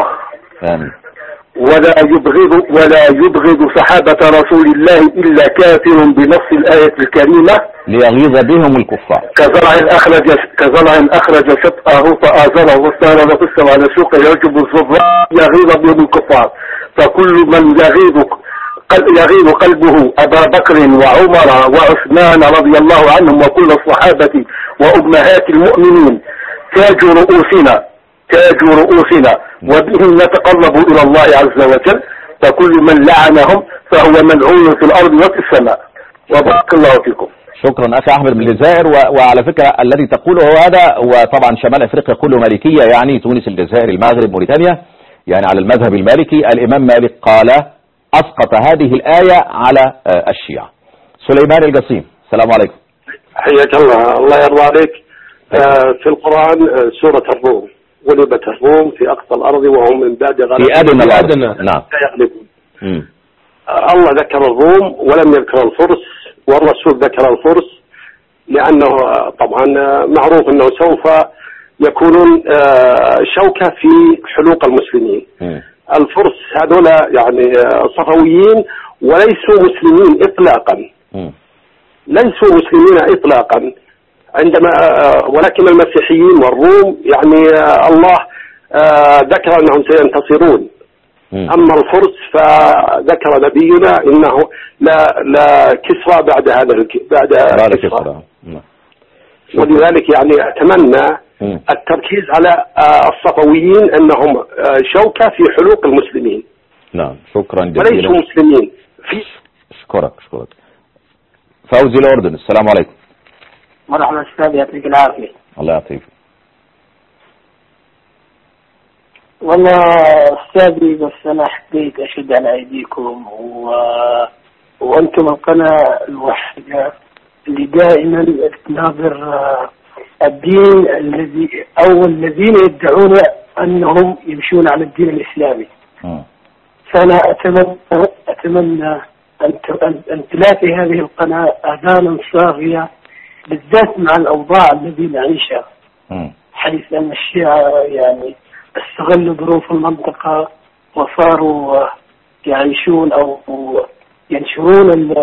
ولا يبغض صحابة رسول الله إلا كافر بنص الآية الكريمة ليغيظ بهم الكفار. كزرع أخرج شطأه فآزره واستهر وقسم على سوقه يعجب الزراع يغيظ بهم الكفار. فكل من يغيظ قلبه أبا بكر وعمر وعثمان رضي الله عنهم وكل الصحابة وأمهات المؤمنين تاج رؤوسنا وبهم نتقرب إلى الله عز وجل. فكل من لعنهم فهو ملعون في الأرض وفي السماء. وبارك الله فيكم. شكرا أخي أحمد من الجزائر. وعلى فكرة الذي تقوله هذا وطبعا شمال أفريقيا كله مالكية يعني تونس الجزائر المغرب موريتانيا يعني على المذهب المالكي. الإمام مالك قال أسقط هذه الآية على الشيعة. سليمان القصيم السلام عليكم. حياك الله يرضى عليك. في القرآن سورة الروم غلبت الروم في أقصى الأرض وهم من بعد غلبهم في أدنى الأرض. نعم. سيغلبون. الله ذكر الروم ولم يذكر الفرس والرسول ذكر الفرس لأنه طبعا معروف أنه سوف يكونون شوكة في حلوق المسلمين. الفرس هذول يعني صفويين وليسوا مسلمين إطلاقا، ليسوا مسلمين إطلاقا عندما ولكن المسيحيين والروم يعني الله ذكر أنهم سينتصرون. أما الفرس فذكر نبينا إنه لا كسرى بعد هذا بعد كسرى. ولذلك يعني أتمنى التركيز على الصفويين أنهم شوكة في حلوق المسلمين. نعم شكرا جزيلا. وليسوا مسلمين. أشكرك. فوزي الأردن، السلام عليكم. مرحبا أستاذ، يعطيك العافية. الله يعطيك. والله أستاذي بس أنا حبيت أشد على أيديكم وأنتم القناة الوحيدة اللي دائما تناظر الدين الذين يدعون أنهم يمشون على الدين الإسلامي. فأنا أتمنى أن تلاقي هذه القناة آذانا صاغية بالذات مع الأوضاع التي نعيشها، حيث أن الشيعة يعني استغلوا ظروف المنطقة وصاروا يعيشون أو ينشرون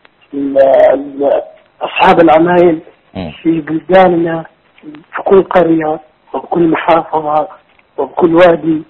أصحاب العمايل في بلداننا، في كل قرية وبكل محافظة وبكل وادي،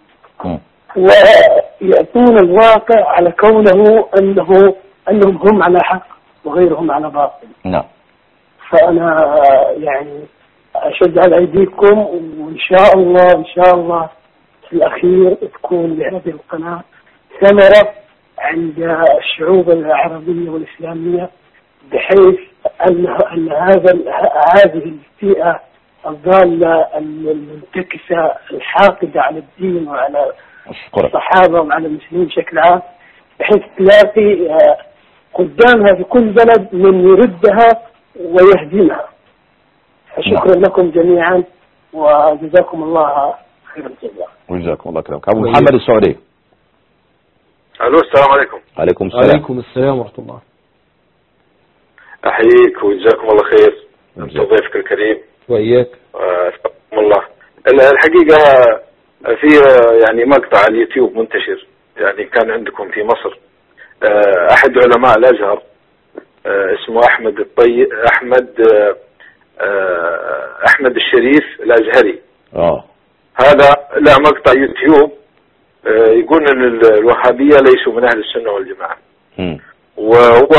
ويأتون الواقع على كونه أنهم هم على حق وغيرهم على باطل. نعم. فأنا يعني أشد على أيديكم، وإن شاء الله في الأخير تكون لهذه القناة ثمرة عند الشعوب العربية والإسلامية، بحيث أن هذه الفئة الضالة المنتكسة الحاقدة على الدين وعلى الصحابة وعلى المسلمين بشكل عام، بحيث تلاقي قدامها في كل بلد من يردها ويهدمها. فشكرا لكم جميعا وجزاكم الله خير الجزاء. وجزاكم الله خير. أبو محمد السعودي. ألو، السلام عليكم. عليكم السلام. عليكم السلام ورحمة الله. أحييك وجزاكم الله خير، أنت ضيفك الكريم. وإياك. أستغفر الله. الحقيقة في يعني مقطع على اليوتيوب منتشر، يعني كان عندكم في مصر أحد علماء الأزهر اسمه أحمد الشريف الأزهري. هذا له مقطع يوتيوب يقول أن الوهابية ليسوا من أهل السنة والجماعة. وهو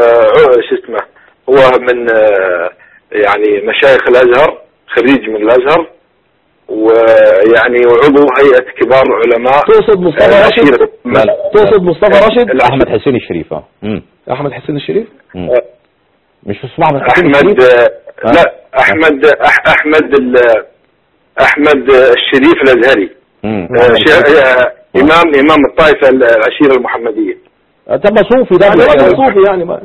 هو من يعني مشايخ الأزهر، خريج من الأزهر، ويعني وعضو هيئة كبار العلماء. تقصد مصطفى راشد؟ تقصد مصطفى راشد؟ أحمد حسين الشريف. أحمد حسين الشريف؟ مش اسمه أحمد حسين الشريف؟ لا، أحمد الشريف الأزهري، إمام الطائفة العشيرة المحمدية. طب صوفي ده صوفي يعني ما.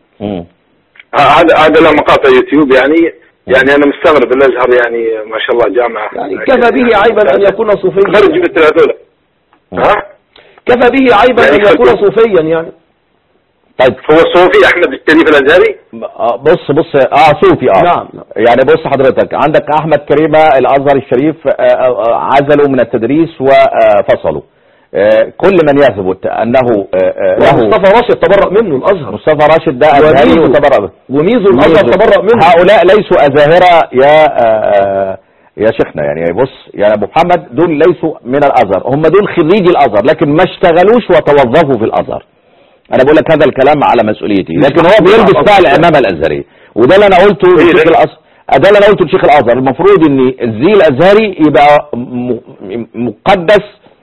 هذا له مقاطع يوتيوب، يعني أنا مستغرب الأزهر، يعني ما شاء الله جامعة، يعني كفى به عيبا أن يكون صوفيا. خرج مثل هذول. كفى به عيبا أن يكون صوفيا يعني. طيب هو صوفي أحمد الشريف الأزهري؟ بص صوفي. نعم. يعني بص حضرتك، عندك أحمد كريمة الأزهر الشريف عزلوا من التدريس وفصلوا. كل من يثبت أنه له مصطفى راشد تبرأ منه الأزهر. مصطفى راشد ده أزهري وتبرأ، وميزو الأزهر تبرأ منه. هؤلاء ليسوا أزاهرة يا شيخنا. يعني بص، يعني أبو محمد دول ليسوا من الأزهر، هم دول خريجي الأزهر لكن ما اشتغلوش وتوظفوا في الأزهر. أنا بقول لك هذا الكلام على مسؤوليتي، لكن هو بيلبس بقى العمامة الأزهرية، وده اللي أنا قلته لشيخ الأزهر. ده اللي أنا قلته لشيخ الأزهر، المفروض إن الزي الأزهري يبقى مقدس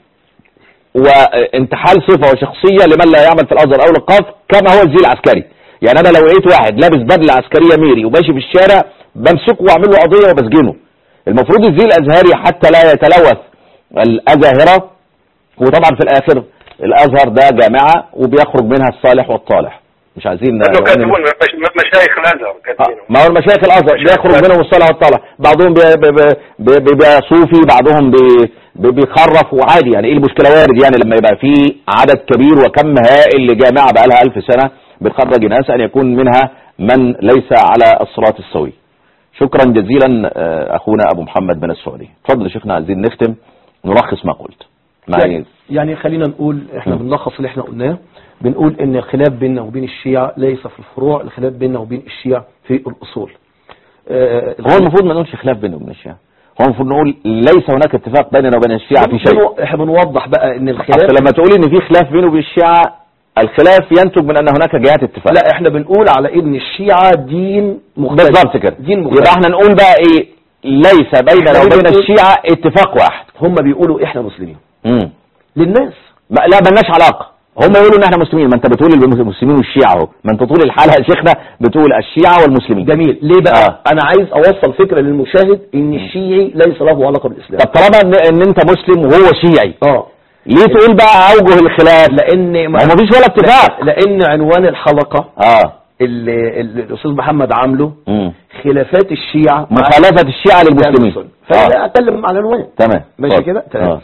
وانتحال صفة وشخصية لمن لا يعمل في الأزهر أو القاف، كما هو الزي العسكري. يعني أنا لو لقيت واحد لابس بدلة عسكرية ميري وماشي في الشارع بمسكه واعمل له قضية وبسجنه. المفروض الزي الأزهري حتى لا يتلوث الأزاهرة. وطبعا في الآخر الأزهر ده جامعة وبيخرج منها الصالح والطالح، مش عايزين كاتبون مشايخ الأزهر ما هو المشايخ الأزهر بيخرج منهم الصالح والطالح، بعضهم بيبقى صوفي، بعضهم بيخرف وعادي. يعني ايه المشكلة؟ وارد يعني لما يبقى في عدد كبير وكم هائل لجامعة بقى لها 1000 سنة بنخرج ناس أن يكون منها من ليس على الصراط السوي. شكرا جزيلا أخونا أبو محمد من السعودية. تفضل يا شيخنا، عايزين نختم نلخص ما قلت. يعني خلينا نقول احنا بنلخص اللي احنا قلناه. بنقول ان الخلاف بيننا وبين الشيعة ليس في الفروع، الخلاف بيننا وبين الشيعة في الأصول. هو المفروض ما نقولش خلاف بيننا وبين الشيعة، هو المفروض نقول ليس هناك اتفاق بيننا وبين الشيعة في شيء. احنا بنوضح بقى ان الخلاف لما تقول ان في خلاف بينه وبين الشيعة، الخلاف ينتج من ان هناك جهات اتفاق. لا، احنا بنقول على ان الشيعة دين مختلف. بالظبط كده. دين مختلف. يبقى احنا نقول بقى ايه؟ ليس بيننا وبين الشيعة اتفاق واحد. هم بيقولوا احنا مسلمين للناس. لا ملناش علاقة. هم يقولوا ان احنا مسلمين، ما انت بتقول المسلمين والشيعة اهو، ما انت طول الحلقة يا شيخنا بتقول الشيعة والمسلمين. جميل. ليه بقى؟ انا عايز اوصل فكرة للمشاهد ان الشيعي ليس له علاقة بالاسلام. طب طالما ان انت مسلم وهو شيعي، ليه تقول بقى اوجه الخلاف؟ لان ما فيش ولا اتفاق. لان عنوان الحلقة اللي الاستاذ محمد عامله خلافات الشيعة، مخالفة الشيعة للمسلمين. فانا اتكلم على العنوان. تمام ماشي كده. تمام.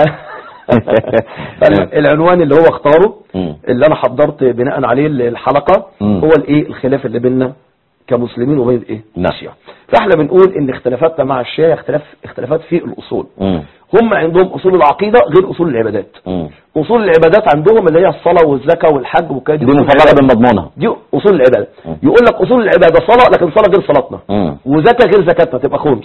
فالعنوان اللي هو اختاره اللي انا حضرت بناء عليه الحلقة هو الايه؟ الخلاف اللي بيننا كمسلمين وبين ايه؟ الشيعة. فاحنا بنقول ان اختلافاتنا مع الشيعة اختلافات في الاصول. هم عندهم اصول العقيدة غير اصول العبادات. اصول العبادات عندهم اللي هي الصلاة والزكاة والحج وكده، دي مفرغة بالمضمونة، دي اصول العبادة. يقول لك اصول العبادة صلاة، لكن صلاة غير صلاتنا، وزكاة غير زكاتنا تبقى خمس،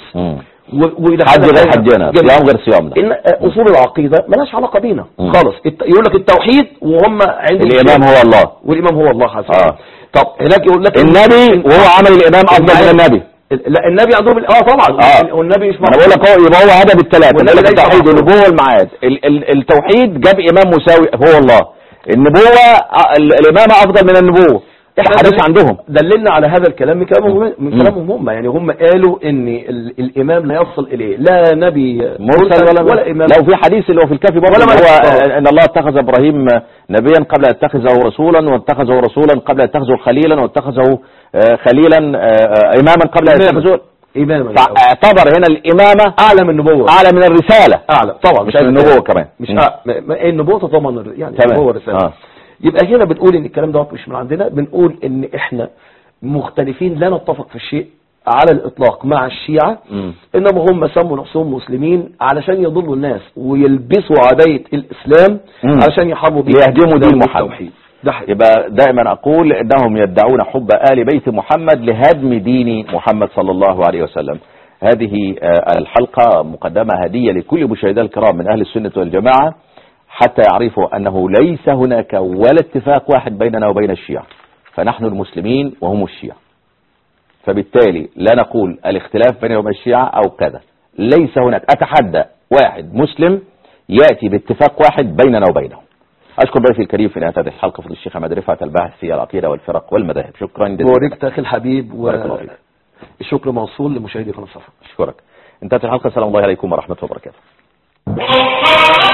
حج غير حجنا، صيام غير صيامنا. ان اصول العقيدة مالهاش علاقة بينا خالص. يقول لك التوحيد وهم عندهم الامام هو الله، والامام هو الله حسنا. طب هناك يقول لك النبي وهو عمل الامام افضل من النبي. لا، النبي عندهم طبعا. والنبي مش انا بقول لك يبقى هو هدف الثلاثه، التوحيد والنبوه والمعاد. التوحيد جاب امام مساوي هو الله، النبوه الامامه افضل من النبوه. حديث عندهم دللنا على هذا الكلام من كلامهم هم. يعني هم قالوا ان الامام لا يصل اليه لا نبي مرسل ولا امام. لو في حديث اللي هو في الكافي برضه هو ان الله اتخذ ابراهيم نبيا قبل ان يتخذه رسولا، واتخذه رسولا قبل ان يتخذه خليلا، واتخذه خليلا اماما قبل ان يتخذه إماما. فاعتبر هنا الإمامة أعلى من النبوة، أعلى من الرسالة، أعلى طبعا، مش من النبوة كمان، مش النبوة طبعا يعني النبوة رسالة. يبقى هنا بنقول ان الكلام ده مش من عندنا. بنقول ان احنا مختلفين، لا نتفق في الشيء على الاطلاق مع الشيعة، انما هم سموا نفسهم مسلمين علشان يضلوا الناس ويلبسوا عباية الاسلام علشان يحاربوا ليهدموا دين محمد. يبقى دائما اقول انهم يدعون حب آل بيت محمد لهدم دين محمد صلى الله عليه وسلم. هذه الحلقة مقدمة هدية لكل مشاهدينا الكرام من اهل السنة والجماعة، حتى يعرفوا أنه ليس هناك ولا اتفاق واحد بيننا وبين الشيعة، فنحن المسلمين وهم الشيعة. فبالتالي لا نقول الاختلاف بيننا وبين الشيعة أو كذا، ليس هناك. أتحدى واحد مسلم يأتي باتفاق واحد بيننا وبينه. أشكر ضيفي الكريم في نهاية هذه الحلقة فضل الشيخ أحمد رفعت الباحث في العقيدة والفرق والمذاهب. شكرا جزيلا. بوركت أخي الحبيب، والشكر موصول لمشاهدي قناة صفا. أشكرك. انتهت الحلقة. السلام الله عليكم ورحمة الله وبركاته.